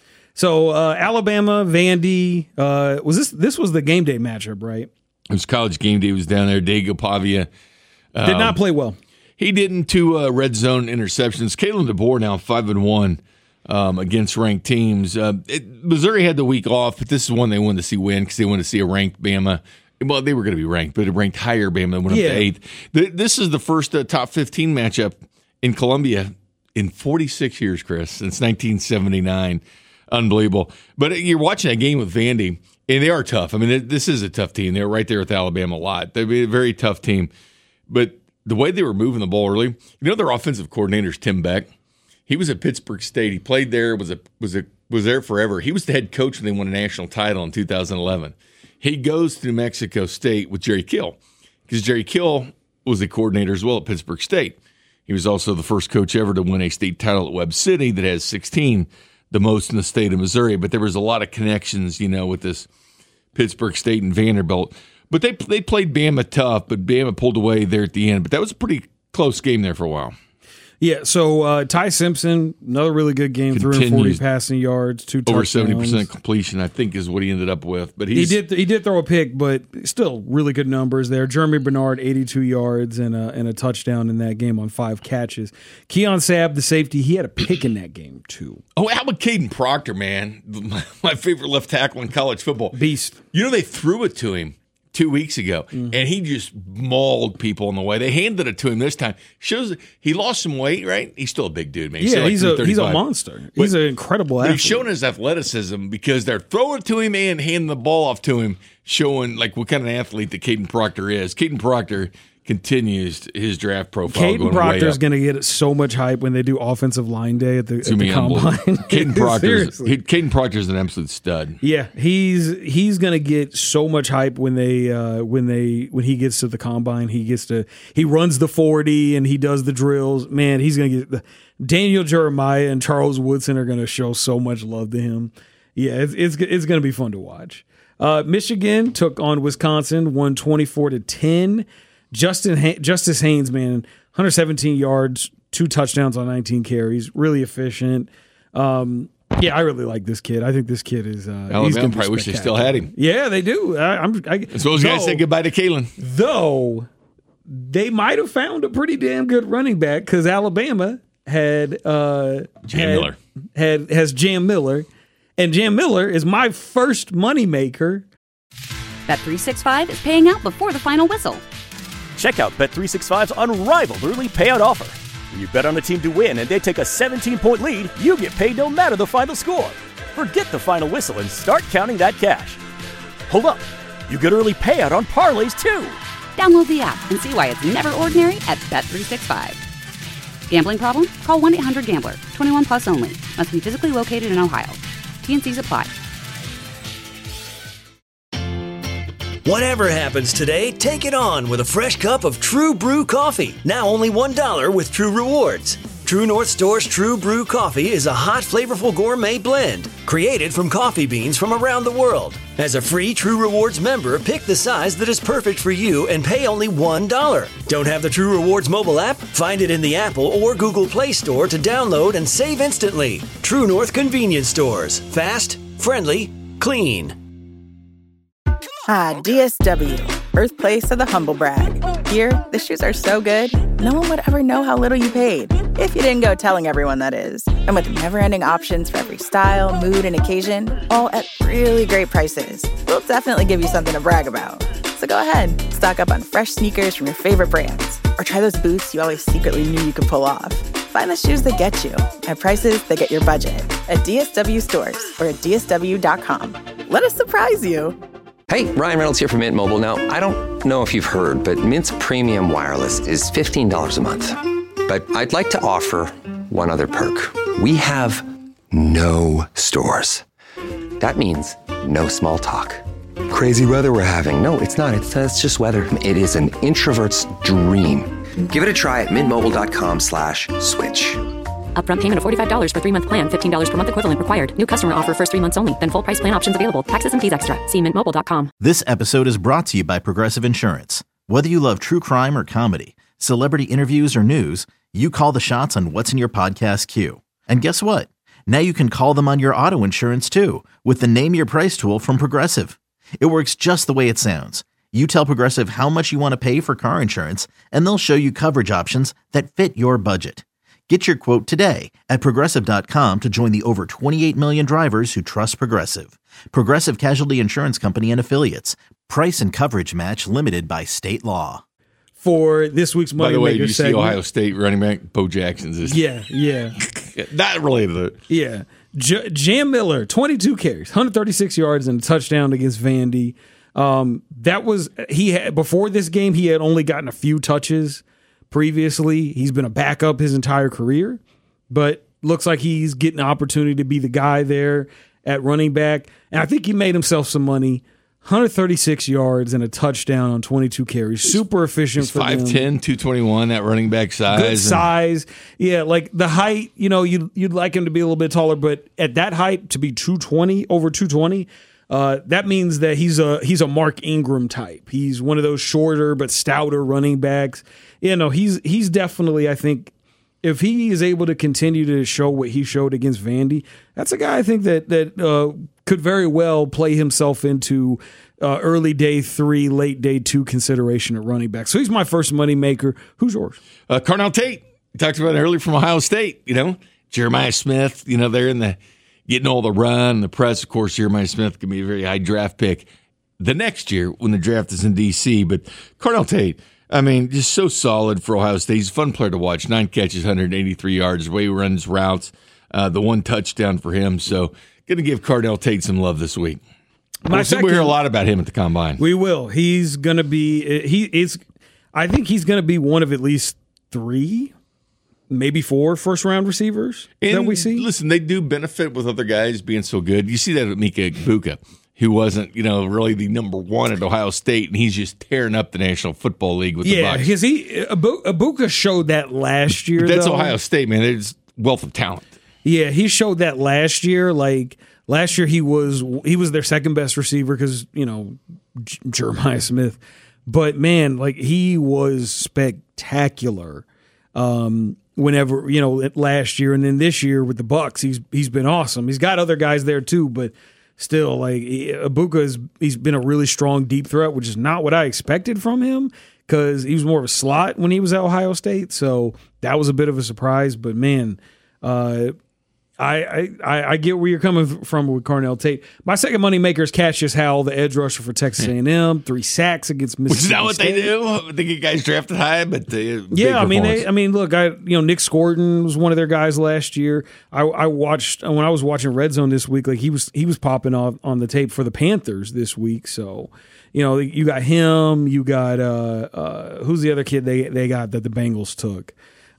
So uh, Alabama, Vandy. Uh, was this this was the game day matchup, right? It was college game day. He was down there. Diego Pavia um, did not play well. He didn't. Two uh, red zone interceptions. Kalen DeBoer now five and one um, against ranked teams. Uh, it, Missouri had the week off, but this is one they wanted to see win because they wanted to see a ranked Bama. Well, they were going to be ranked, but it ranked higher Bama than went yeah. up to eighth. The, this is the first uh, top fifteen matchup in Columbia in forty-six years, Chris, since nineteen seventy-nine. Unbelievable. But you're watching that game with Vandy, and they are tough. I mean, this is a tough team. They're right there with Alabama a lot. They're a very tough team. But the way they were moving the ball early, you know, their offensive coordinator is Tim Beck. He was at Pittsburgh State. He played there, was a was a was there forever. He was the head coach when they won a national title in two thousand eleven. He goes to New Mexico State with Jerry Kill because Jerry Kill was the coordinator as well at Pittsburgh State. He was also the first coach ever to win a state title at Webb City that has sixteen, the most in the state of Missouri. But there was a lot of connections, you know, with this Pittsburgh State and Vanderbilt. But they they played Bama tough, but Bama pulled away there at the end. But that was a pretty close game there for a while. Yeah, so uh, Ty Simpson, another really good game, three hundred forty passing yards, two touchdowns. Over seventy percent completion, I think, is what he ended up with. But he's, he did he did throw a pick, but still really good numbers there. Jeremy Bernard, eighty-two yards and a, and a touchdown in that game on five catches. Keon Sabb, the safety, he had a pick in that game too. Oh, how about Caden Proctor, man? My, my favorite left tackle in college football. Beast. You know, they threw it to him two weeks ago, mm-hmm. and he just mauled people on the way. They handed it to him this time. Shows he lost some weight, right? He's still a big dude, man. He's yeah, like he's a he's a monster. But, he's an incredible athlete. He's showing his athleticism because they're throwing it to him and handing the ball off to him, showing like what kind of athlete that Caden Proctor is. Caden Proctor continues his draft profile. Caden Proctor is going to get so much hype when they do offensive line day at the, at the combine. Caden Proctor, Caden Proctor is an absolute stud. Yeah, he's he's going to get so much hype when they uh, when they when he gets to the combine. He gets to he runs the forty and he does the drills. Man, he's going to get the, Daniel Jeremiah and Charles Woodson are going to show so much love to him. Yeah, it's it's it's going to be fun to watch. Uh, Michigan took on Wisconsin, won twenty-four to ten. Justin Justice Haynes, man, one hundred seventeen yards, two touchdowns on nineteen carries, really efficient. Um, yeah, I really like this kid. I think this kid is. Uh, Alabama probably wish they still had him. Yeah, they do. I, I'm. I, I suppose you guys say goodbye to Kalen. Though they might have found a pretty damn good running back because Alabama had uh, Jam had, Miller had has Jam Miller. And Jam Miller is my first moneymaker. Bet three sixty-five is paying out before the final whistle. Check out Bet three sixty-five's unrivaled early payout offer. When you bet on a team to win and they take a seventeen-point lead, you get paid no matter the final score. Forget the final whistle and start counting that cash. Hold up. You get early payout on parlays, too. Download the app and see why it's never ordinary at Bet three sixty-five. Gambling problem? Call one eight hundred gambler. twenty-one plus only. Must be physically located in Ohio. T N Cs apply. Whatever happens today, take it on with a fresh cup of True Brew Coffee. Now only one dollar with True Rewards. True North Store's True Brew Coffee is a hot, flavorful gourmet blend created from coffee beans from around the world. As a free True Rewards member, pick the size that is perfect for you and pay only one dollar. Don't have the True Rewards mobile app? Find it in the Apple or Google Play Store to download and save instantly. True North Convenience Stores. Fast, friendly, clean. Ah, D S W, birthplace of the humble brag. Here, the shoes are so good, no one would ever know how little you paid. If you didn't go telling everyone, that is. And with never-ending options for every style, mood, and occasion, all at really great prices, we'll definitely give you something to brag about. So go ahead, stock up on fresh sneakers from your favorite brands, or try those boots you always secretly knew you could pull off. Find the shoes that get you at prices that get your budget at D S W stores or at D S W dot com. Let us surprise you. Hey, Ryan Reynolds here from Mint Mobile. Now, I don't know if you've heard, but Mint's premium wireless is fifteen dollars a month. But I'd like to offer one other perk. We have no stores. That means no small talk. Crazy weather we're having. No, it's not. It's, uh, it's just weather. It is an introvert's dream. Give it a try at mintmobile.com slash switch. Upfront payment of forty-five dollars for three-month plan, fifteen dollars per month equivalent required. New customer offer first three months only. Then full price plan options available. Taxes and fees extra. See mint mobile dot com. This episode is brought to you by Progressive Insurance. Whether you love true crime or comedy, celebrity interviews or news, you call the shots on what's in your podcast queue. And guess what? Now you can call them on your auto insurance too with the Name Your Price tool from Progressive. It works just the way it sounds. You tell Progressive how much you want to pay for car insurance, and they'll show you coverage options that fit your budget. Get your quote today at Progressive dot com to join the over twenty-eight million drivers who trust Progressive. Progressive Casualty Insurance Company and Affiliates. Price and coverage match limited by state law. For this week's Money By the way, Maker you see segment. Ohio State running back Bo Jackson's is Yeah, yeah. not related to it. Yeah. J- Jam Miller, twenty-two carries, one hundred thirty-six yards, and a touchdown against Vandy. Um, that was, he had, before this game, he had only gotten a few touches previously. He's been a backup his entire career, but looks like he's getting an opportunity to be the guy there at running back. And I think he made himself some money. one hundred thirty-six yards and a touchdown on twenty-two carries. Super efficient He's for them. five ten, two twenty-one, that running back size. Good and- size. Yeah, like the height, you know, you'd, you'd like him to be a little bit taller, but at that height, to be two twenty, over two twenty, uh, that means that he's a he's a Mark Ingram type. He's one of those shorter but stouter running backs. You know, he's he's definitely, I think, if he is able to continue to show what he showed against Vandy, that's a guy I think that that uh, could very well play himself into uh, early day three, late day two consideration at running back. So he's my first money maker. Who's yours? Uh, Carnell Tate, we talked about it earlier from Ohio State, you know, Jeremiah Smith, you know, they're in the getting all the run, the press. Of course, Jeremiah Smith can be a very high draft pick the next year when the draft is in D C. But Carnell Tate, I mean, just so solid for Ohio State. He's a fun player to watch. Nine catches, one hundred eighty-three yards, the way he runs routes, uh, the one touchdown for him. So going to give Carnell Tate some love this week. My we'll second, we hear a lot about him at the Combine. We will. He's going to be, he is, I think he's going to be one of at least three, maybe four first round receivers and that we see. Listen, they do benefit with other guys being so good. You see that with Mika Igbokwe, who wasn't, you know, really the number one at Ohio State, and he's just tearing up the National Football League with yeah, the Bucs. because he, Igbokwe showed that last year. But that's though. Ohio State, man. There's wealth of talent. Yeah, he showed that last year. Like last year, he was he was their second best receiver because you know J- Jeremiah Smith. But man, like he was spectacular. Um, whenever you know last year, and then this year with the Bucs, he's he's been awesome. He's got other guys there too, but still, like Igbokwe is he's been a really strong deep threat, which is not what I expected from him because he was more of a slot when he was at Ohio State. So that was a bit of a surprise. But man. Uh, I, I I get where you're coming from with Carnell Tate. My second moneymaker is Cassius Howell, the edge rusher for Texas A and M. Three sacks against Mississippi Which is not what State. they do. They get guys drafted high, but they, yeah, I mean, they, I mean, look, I you know Nick Scorton was one of their guys last year. I, I watched when I was watching Red Zone this week. Like he was he was popping off on the tape for the Panthers this week. So you know you got him. You got uh, uh, who's the other kid they they got that the Bengals took.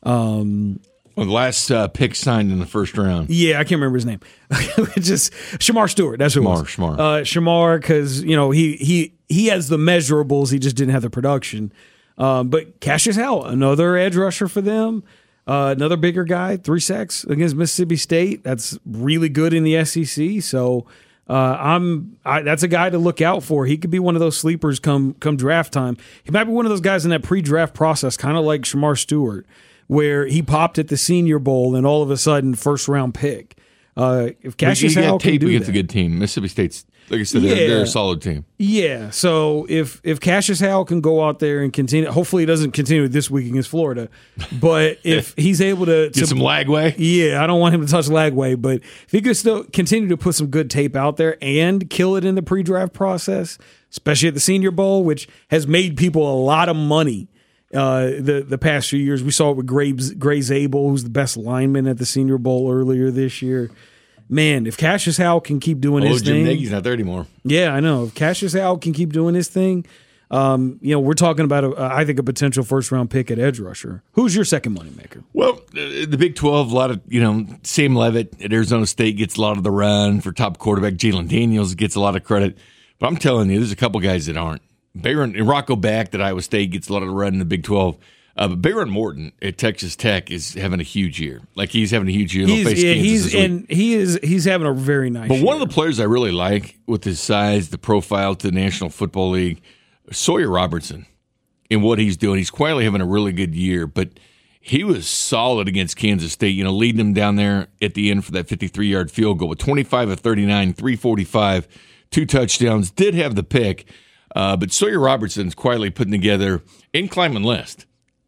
Um, Well, the last uh, pick signed in the first round. Yeah, I can't remember his name. Just Shamar Stewart. That's who Shamar, it was. Shamar. Uh, Shamar, because you know he he he has the measurables. He just didn't have the production. Um, but Cassius Howell, another edge rusher for them, uh, another bigger guy, three sacks against Mississippi State. That's really good in the S E C. So uh, I'm I, that's a guy to look out for. He could be one of those sleepers come come draft time. He might be one of those guys in that pre-draft process, kind of like Shamar Stewart, where he popped at the Senior Bowl and all of a sudden first round pick. Uh, if Cassius you Howell can tape do against that, a good team. Mississippi State's, like I said, they're, Yeah. they're a solid team. yeah. So if if Cassius Howell can go out there and continue, hopefully he doesn't continue this week against Florida, but if he's able to Get to- some Lagway. yeah, I don't want him to touch Lagway, but if he could still continue to put some good tape out there and kill it in the pre-draft process, especially at the Senior Bowl, which has made people a lot of money. Uh, the the past few years, we saw it with Graves, Gray Zabel, who's the best lineman at the Senior Bowl earlier this year. Man, if Cassius Howell can keep doing Oh, his Jim thing, Nagy's not there anymore. yeah, I know. If Cassius Howell can keep doing his thing, um, you know, we're talking about a, I think a potential first round pick at edge rusher. Who's your second moneymaker? Well, uh, the Big twelve, a lot of, you know, Sam Levitt at Arizona State gets a lot of the run for top quarterback. Jalen Daniels gets a lot of credit. But I'm telling you, there's a couple guys that aren't. Bayron and Rocco Back at Iowa State gets a lot of the run in the Big twelve. Uh, but Bayron Morton at Texas Tech is having a huge year. Like, he's having a huge year. They'll He's, face yeah, Kansas he's this week. and he is he's having a very nice. But one year. of the players I really like with his size, the profile to the National Football League, Sawyer Robertson, in what he's doing. He's quietly having a really good year, but he was solid against Kansas State, you know, leading them down there at the end for that fifty-three-yard field goal with twenty-five of thirty-nine, three forty-five, two touchdowns, did have the pick, uh, but Sawyer Robertson's quietly putting together in climbing list.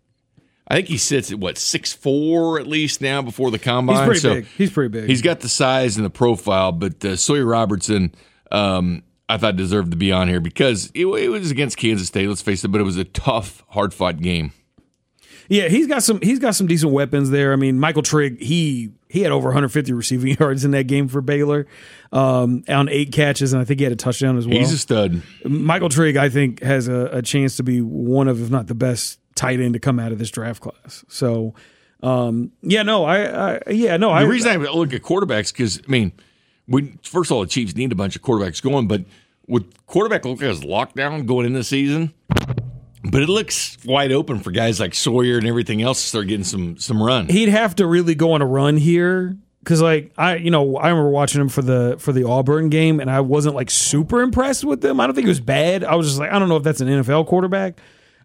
I think he sits at, what, six foot four at least now before the combine. He's pretty so big. He's pretty big. He's got the size and the profile, but uh, Sawyer Robertson, um, I thought deserved to be on here because it, it was against Kansas State, let's face it, but it was a tough, hard-fought game. Yeah, he's got some. He's got some decent weapons there. I mean, Michael Trigg. He he had over one hundred fifty receiving yards in that game for Baylor, um, on eight catches, and I think he had a touchdown as well. He's a stud. Michael Trigg, I think, has a, a chance to be one of, if not the best, tight end to come out of this draft class. So, um, yeah, no, I, I yeah, no. The I, reason I look at quarterbacks because I mean, we first of all the Chiefs need a bunch of quarterbacks going, but would quarterback look like as lockdown going into the season? But it looks wide open for guys like Sawyer and everything else to start getting some some run. He'd have to really go on a run here because, like, I you know I remember watching him for the for the Auburn game, and I wasn't like super impressed with him. I don't think it was bad. I was just like, I don't know if that's an N F L quarterback,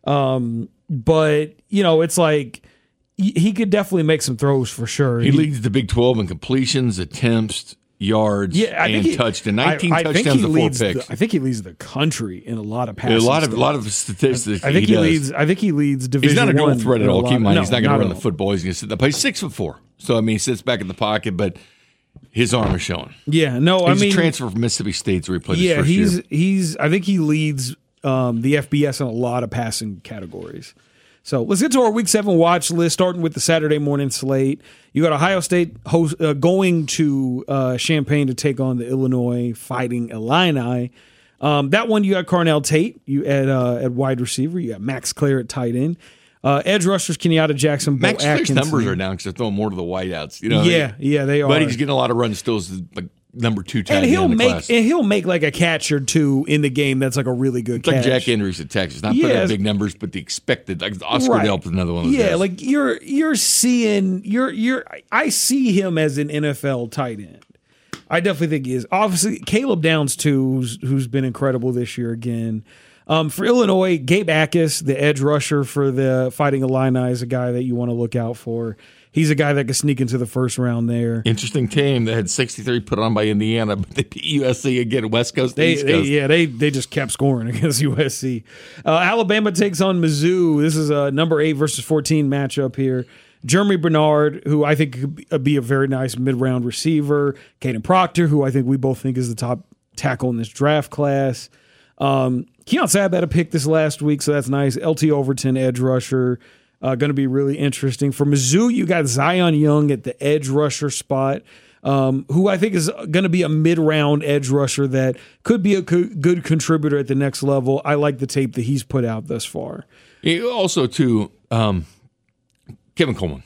um, but you know, it's like he could definitely make some throws for sure. He, he leads the Big twelve in completions, attempts, yards, yeah, I and think he, touchdowns. nineteen I, I touchdowns to four picks. The, I think he leads the country in a lot of passes. A lot of a lot of statistics. I think he, he does. leads. I think he leads division. He's not a goal one threat at all. Keep in mind, no, he's not going to run the all. football. He's going to sit there. But he's six foot four, so I mean, he sits back in the pocket, but his arm is showing. Yeah, no, he's I mean, a transfer from Mississippi State, where he played. Yeah, his first he's year. he's. I think he leads um, the F B S in a lot of passing categories. So let's get to our Week Seven watch list, starting with the Saturday morning slate. You got Ohio State host, uh, going to uh, Champaign to take on the Illinois Fighting Illini. Um, that one you got Carnell Tate you at uh, at wide receiver. You got Max Clare at tight end. Uh, edge rushers Kenyatta Jackson, Bo Max Clare's Atkinson. numbers are down because they're throwing more to the wideouts. You know, yeah, yeah, they are. But he's getting a lot of runs still as the like, number two tight and end he'll in the make class. and he'll make like a catch or two in the game. That's like a really good It's catch. like Jack Andrews at Texas. Not Yeah. putting up big numbers, but the expected. Like Oscar Right. Delp is another one of those Yeah, guys. like you're you're seeing you're you're I see him as an N F L tight end. I definitely think he is. Obviously, Caleb Downs too, who's, who's been incredible this year again. Um, for Illinois, Gabe Akis, the edge rusher for the Fighting Illini, is a guy that you want to look out for. He's a guy that could sneak into the first round there. Interesting team that had sixty-three put on by Indiana, but they beat U S C again, West Coast, They, East they, Coast. yeah, they they just kept scoring against U S C. Uh, Alabama takes on Mizzou. This is a number eight versus fourteen matchup here. Jeremy Bernard, who I think could be a very nice mid-round receiver. Caden Proctor, who I think we both think is the top tackle in this draft class. Um, Keon Sabb had a pick this last week, so that's nice. L T Overton, edge rusher, uh, going to be really interesting. For Mizzou, you got Zion Young at the edge rusher spot, um, who I think is going to be a mid-round edge rusher that could be a co- good contributor at the next level. I like the tape that he's put out thus far. Also, too, um, Kevin Coleman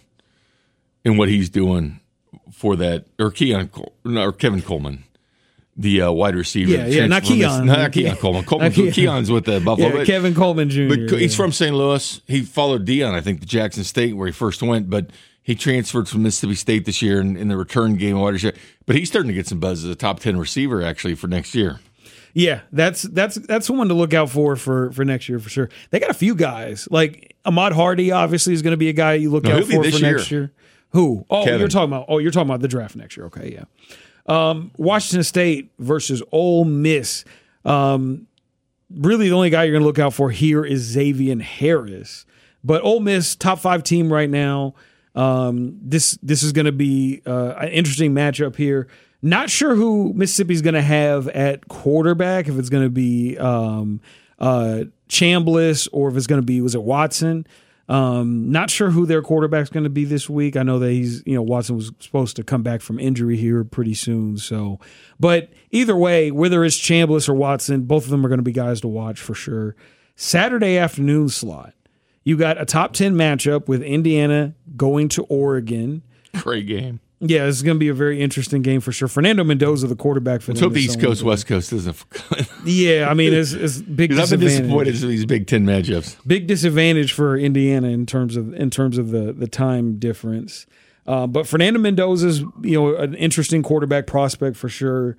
and what he's doing for that, or Keon, or Kevin Coleman. The uh, wide receiver. Yeah, yeah, not Keon. Not, not Keon Coleman. Coleman's Keon. Keon's with the Buffalo. Yeah, but, Kevin Coleman Junior But he's yeah. from Saint Louis. He followed Deion, I think, to Jackson State where he first went, but he transferred from Mississippi State this year in, in the return game. Wide receiver. But he's starting to get some buzz as a top ten receiver, actually, for next year. Yeah, that's that's that's one to look out for, for for next year for sure. They got a few guys. Like Ahmad Hardy, obviously, is going to be a guy you look no, out for for year. next year. Who? Oh, Kevin. you're talking about oh, you're talking about the draft next year. Okay, yeah. Um, Washington State versus Ole Miss. Um, really, the only guy you're going to look out for here is Xavier Harris. But Ole Miss, top five team right now. Um, this this is going to be uh, an interesting matchup here. Not sure who Mississippi's going to have at quarterback. If it's going to be um, uh, Chambliss or if it's going to be was it Watson. Um, not sure who their quarterback's going to be this week. I know that he's, you know, Watson was supposed to come back from injury here pretty soon. So, but either way, whether it's Chambliss or Watson, both of them are going to be guys to watch for sure. Saturday afternoon slot, you got a top ten matchup with Indiana going to Oregon. Great game. Yeah, this is going to be a very interesting game for sure. Fernando Mendoza, the quarterback for Let's them. hope the East Coast, West Coast isn't. Yeah, I mean, it's, it's big I've been disadvantage. disappointed in these Big Ten matchups. Big disadvantage for Indiana in terms of in terms of the the time difference. Uh, but Fernando Mendoza's, you know, an interesting quarterback prospect for sure.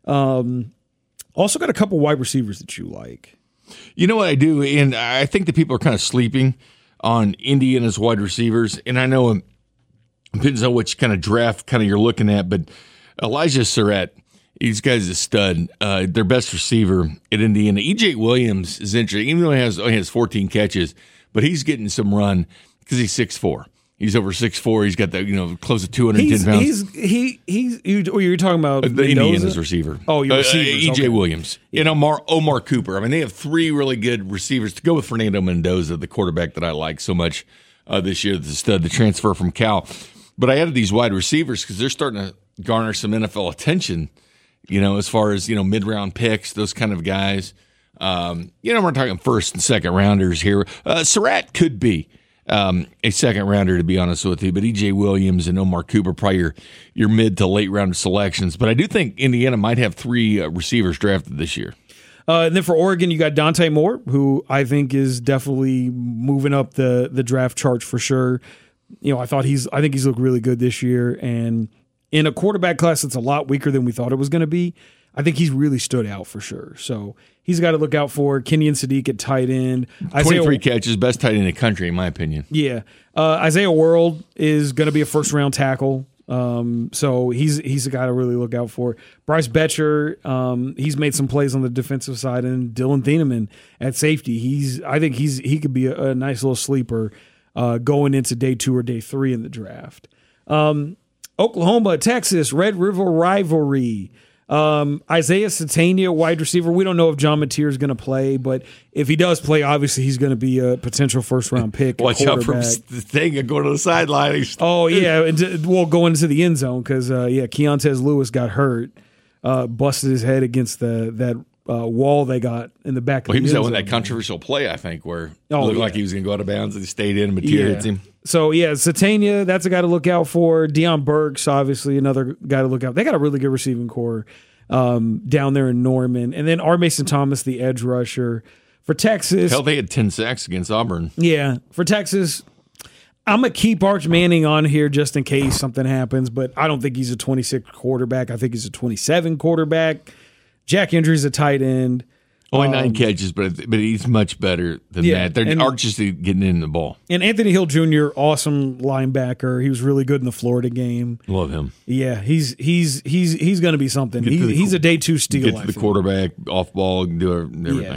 Um, also got a couple wide receivers that you like. You know what I do, and I think that people are kind of sleeping on Indiana's wide receivers, and I know it depends on which kind of draft kind of you're looking at, but Elijah Surratt, these guys a stud. Uh, their best receiver at Indiana. E J Williams is interesting, even though he has, he has fourteen catches, but he's getting some run because he's six foot four. He's over six foot four. He's got the, you know, close to two hundred ten he's, pounds. He's, he, he's, you, oh, you're talking about Uh, the Mendoza? Indiana's receiver. Oh, your uh, receivers. E J okay. Williams. And Omar, Omar Cooper. I mean, they have three really good receivers to go with Fernando Mendoza, the quarterback that I like so much uh, this year, the stud, the transfer from Cal. But I added these wide receivers because they're starting to garner some N F L attention, you know, as far as, you know, mid-round picks, those kind of guys. Um, you know, we're talking first and second rounders here. Uh, Surratt could be um, a second rounder, to be honest with you, but E J Williams and Omar Cooper probably your, your mid to late round selections. But I do think Indiana might have three uh, receivers drafted this year. Uh, and then for Oregon, you got Dante Moore, who I think is definitely moving up the the draft charts for sure. You know, I thought he's I think he's looked really good this year, and in a quarterback class that's a lot weaker than we thought it was going to be, I think he's really stood out for sure. So he's got to look out for. Kenyon Sadiq at tight end. twenty-three Isaiah, catches, best tight end in the country, in my opinion. Yeah. Uh, Isaiah World is going to be a first-round tackle. Um, so he's he's a guy to really look out for. Bryce Betcher, um, he's made some plays on the defensive side, and Dylan Thieneman at safety. He's I think he's he could be a, a nice little sleeper uh, going into day two or day three in the draft. Um, Oklahoma, Texas, Red River rivalry. Um, Isaiah Satania, wide receiver. We don't know if John Mateer is going to play, but if he does play, obviously he's going to be a potential first-round pick. Watch out for the thing and go to the sideline. Oh, yeah. And we'll go into the end zone because, uh, yeah, Keontez Lewis got hurt, uh, busted his head against the that uh, wall they got in the back well, of the he was end that zone. that controversial play, I think, where oh, it looked yeah. like he was going to go out of bounds and he stayed in and Mateer yeah. hits him. So, yeah, Satania, that's a guy to look out for. Deion Burks, obviously, another guy to look out. They got a really good receiving core um, down there in Norman. And then R. Mason Thomas, the edge rusher. For Texas. Hell, they had ten sacks against Auburn. Yeah. For Texas, I'm going to keep Arch Manning on here just in case something happens, but I don't think he's a twenty-six quarterback. I think he's a twenty-seven quarterback. Jack Hendry's a tight end. Only um, nine catches, but but he's much better than yeah, that. They're and, Arch just getting in the ball. And Anthony Hill Junior, awesome linebacker. He was really good in the Florida game. Love him. Yeah, he's he's he's he's going to be something. He, the, he's a day two steal. Get to the quarterback, off ball, do everything. Yeah.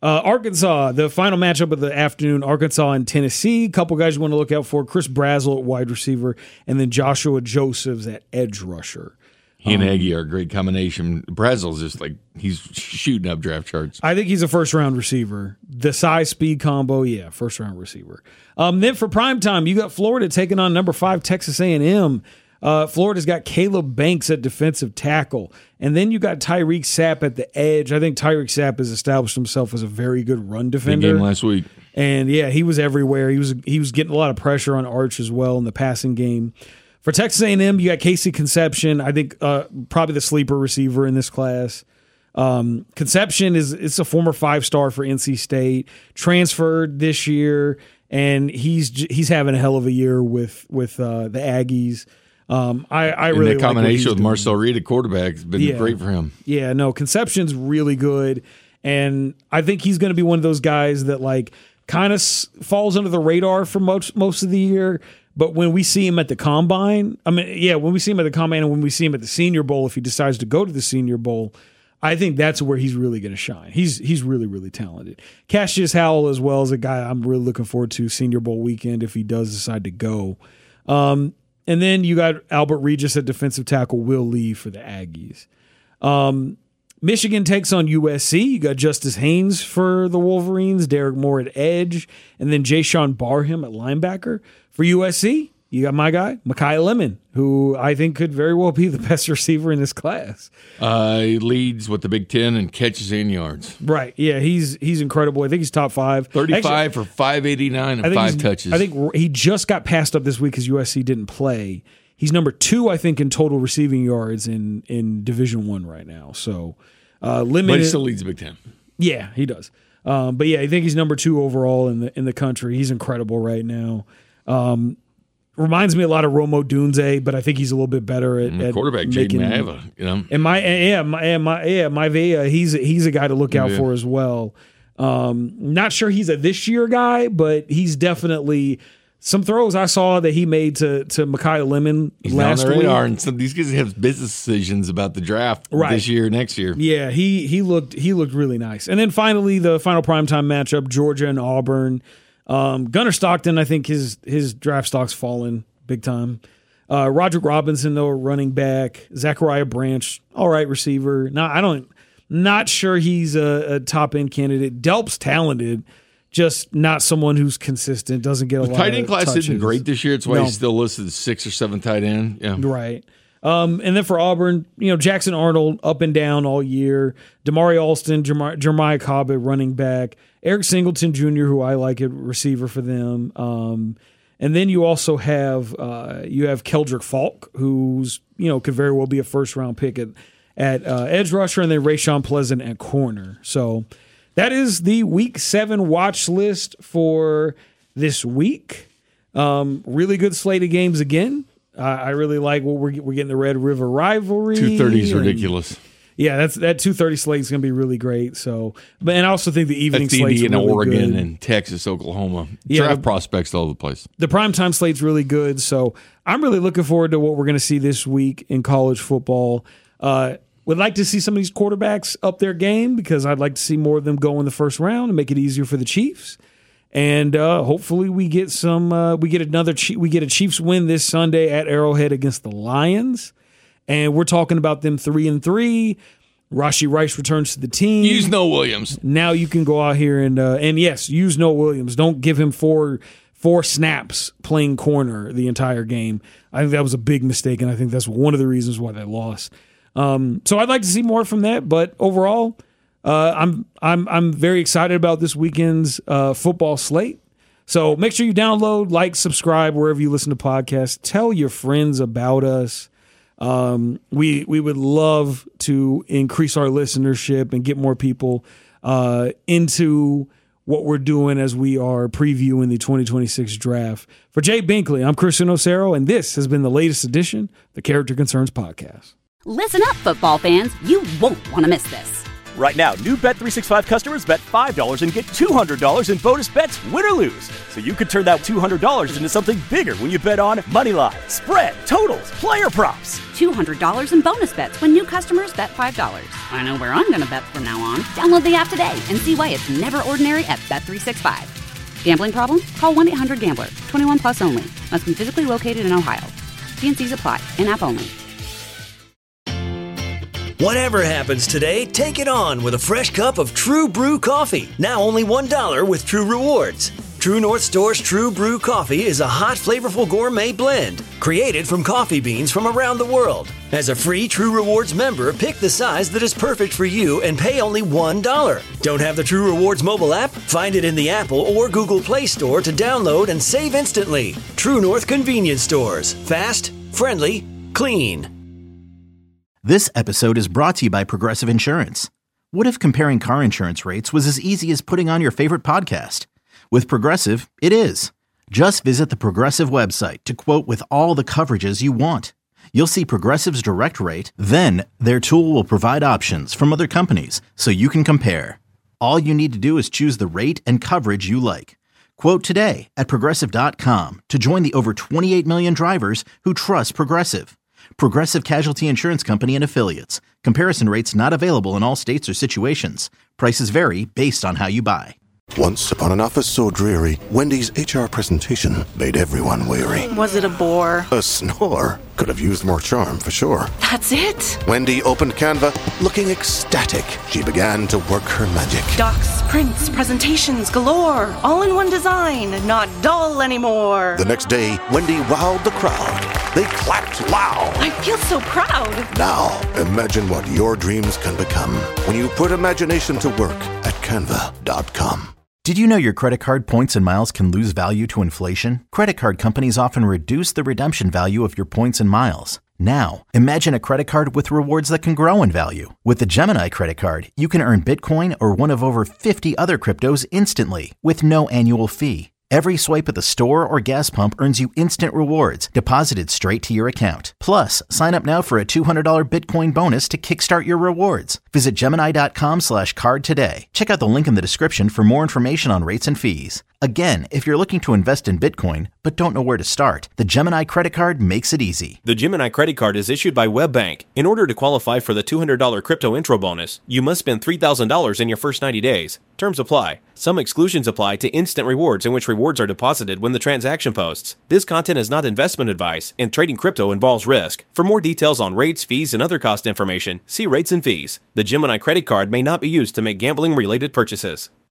Uh, Arkansas, the final matchup of the afternoon, Arkansas and Tennessee. A couple guys you want to look out for, Chris Brazzell at wide receiver, and then Joshua Josephs at edge rusher. He and Um, Aggie are a great combination. Brazzell's just like, he's shooting up draft charts. I think he's a first-round receiver. The size-speed combo, yeah, first-round receiver. Um, then for primetime, you got Florida taking on number five Texas A and M. Uh, Florida's got Caleb Banks at defensive tackle. And then you got Tyreek Sapp at the edge. I think Tyreek Sapp has established himself as a very good run defender. Big game last week. And, yeah, he was everywhere. He was he was getting a lot of pressure on Arch as well in the passing game. For Texas A and M, you got Casey Conception. I think uh, probably the sleeper receiver in this class. Um, Conception is it's a former five-star for N C State, transferred this year, and he's he's having a hell of a year with, with uh, the Aggies. Um, I, I and really the combination like with Marcel Reed at quarterback has been yeah. great for him. Yeah, no, Conception's really good, and I think he's going to be one of those guys that like kind of s- falls under the radar for most most of the year. But when we see him at the combine, I mean, yeah, when we see him at the combine and when we see him at the Senior Bowl, if he decides to go to the Senior Bowl, I think that's where he's really going to shine. He's he's really really talented. Cassius Howell as well as a guy I'm really looking forward to Senior Bowl weekend if he does decide to go. Um, And then you got Albert Regis at defensive tackle, Will Lee for the Aggies. Um, Michigan takes on U S C. You got Justice Haynes for the Wolverines, Derek Moore at edge, and then Jayshawn Barham at linebacker. For U S C, you got my guy, Mekhi Lemon, who I think could very well be the best receiver in this class. Uh, he leads with the Big Ten and catches and yards. Right. Yeah, he's he's incredible. I think he's top five. thirty-five Actually, for five eighty-nine and five touches. I think he just got passed up this week because U S C didn't play. He's number two, I think, in total receiving yards in, in Division One right now. So, uh, limited. But he still leads the Big Ten. Yeah, he does. Um, but yeah, I think he's number two overall in the in the country. He's incredible right now. Um, reminds me a lot of Romo Dunze, but I think he's a little bit better at, at quarterback. Jaden Maiava, you know, and my yeah, my my yeah, Maivia, he's he's a guy to look out yeah. for as well. Um, not sure he's a this year guy, but he's definitely some throws I saw that he made to to Mekhi Lemon he's last on the week. radar, and some these guys have business decisions about the draft Right. this year, next year. Yeah, he he looked he looked really nice. And then finally, the final primetime matchup: Georgia and Auburn. Um, Gunnar Stockton, I think his his draft stock's fallen big time. Uh, Roderick Robinson, though, running back. Zachariah Branch, all right receiver. Now I don't, not sure he's a, a top end candidate. Delp's talented, just not someone who's consistent. Doesn't get a The lot. tight end of class touches. isn't great this year. It's why No. he's still listed as six or seven tight end. Yeah, Right. Um, and then for Auburn, you know, Jackson Arnold up and down all year. Damari Alston, Jeremiah, Jeremiah Cobb at running back. Eric Singleton Junior, who I like at receiver for them. Um, and then you also have uh, you have Keldrick Falk, who's, you know, could very well be a first round pick at at uh, edge rusher, and then Rayshawn Pleasant at corner. So that is the week seven watch list for this week. Um, really good slate of games again. Uh, I really like what we're we're getting the Red River rivalry. two thirty is and- ridiculous. Yeah, that's that two thirty slate is going to be really great. So, but and I also think the evening That's the slate's Indiana, really Oregon, good. and Texas, Oklahoma. Yeah, Draft the- prospects all over the place. The primetime slate's really good. So I'm really looking forward to what we're going to see this week in college football. Uh, would like to see some of these quarterbacks up their game because I'd like to see more of them go in the first round and make it easier for the Chiefs. And uh, hopefully we get some. Uh, we get another. We get a Chiefs win this Sunday at Arrowhead against the Lions, and we're talking about them three and three. Rashee Rice returns to the team. Use Noah Williams. Now you can go out here and uh, and yes, use Noah Williams. Don't give him four four snaps playing corner the entire game. I think that was a big mistake, and I think that's one of the reasons why they lost. Um, so I'd like to see more from that, but overall, uh, I'm I'm I'm very excited about this weekend's uh, football slate. So make sure you download, like, subscribe wherever you listen to podcasts. Tell your friends about us. Um, we we would love to increase our listenership and get more people uh, into what we're doing as we are previewing the twenty twenty-six draft. For Jay Binkley, I'm Christian Osero, and this has been the latest edition of the Character Concerns Podcast. Listen up, football fans. You won't want to miss this. Right now, new Bet three sixty-five customers bet five dollars and get two hundred dollars in bonus bets, win or lose. So you could turn that two hundred dollars into something bigger when you bet on moneyline, spread, totals, player props. two hundred dollars in bonus bets when new customers bet five dollars. I know where I'm going to bet from now on. Download the app today and see why it's never ordinary at Bet three sixty-five. Gambling problem? Call one eight hundred gambler. twenty-one plus only. Must be physically located in Ohio. T and C's apply. In-app only. Whatever happens today, take it on with a fresh cup of True Brew coffee. Now only one dollar with True Rewards. True North Store's True Brew coffee is a hot, flavorful gourmet blend created from coffee beans from around the world. As a free True Rewards member, pick the size that is perfect for you and pay only one dollar. Don't have the True Rewards mobile app? Find it in the Apple or Google Play Store to download and save instantly. True North Convenience Stores. Fast, friendly, clean. This episode is brought to you by Progressive Insurance. What if comparing car insurance rates was as easy as putting on your favorite podcast? With Progressive, it is. Just visit the Progressive website to quote with all the coverages you want. You'll see Progressive's direct rate, then their tool will provide options from other companies so you can compare. All you need to do is choose the rate and coverage you like. Quote today at Progressive dot com to join the over twenty-eight million drivers who trust Progressive. Progressive Casualty Insurance Company and Affiliates. Comparison rates not available in all states or situations. Prices vary based on how you buy. Once upon an office so dreary, Wendy's H R presentation made everyone weary. Was it a bore? A snore. Could have used more charm, for sure. That's it? Wendy opened Canva, looking ecstatic. She began to work her magic. Docs, prints, presentations galore. All in one design, not dull anymore. The next day, Wendy wowed the crowd. They clapped loud. I feel so proud. Now, imagine what your dreams can become when you put imagination to work at canva dot com. Did you know your credit card points and miles can lose value to inflation? Credit card companies often reduce the redemption value of your points and miles. Now, imagine a credit card with rewards that can grow in value. With the Gemini credit card, you can earn Bitcoin or one of over fifty other cryptos instantly with no annual fee. Every swipe at the store or gas pump earns you instant rewards deposited straight to your account. Plus, sign up now for a two hundred dollars Bitcoin bonus to kickstart your rewards. Visit Gemini dot com slash card today. Check out the link in the description for more information on rates and fees. Again, if you're looking to invest in Bitcoin but don't know where to start, the Gemini credit card makes it easy. The Gemini credit card is issued by WebBank. In order to qualify for the two hundred dollars crypto intro bonus, you must spend three thousand dollars in your first ninety days. Terms apply. Some exclusions apply to instant rewards in which rewards are deposited when the transaction posts. This content is not investment advice, and trading crypto involves risk. For more details on rates, fees, and other cost information, see rates and fees. The Gemini credit card may not be used to make gambling-related purchases.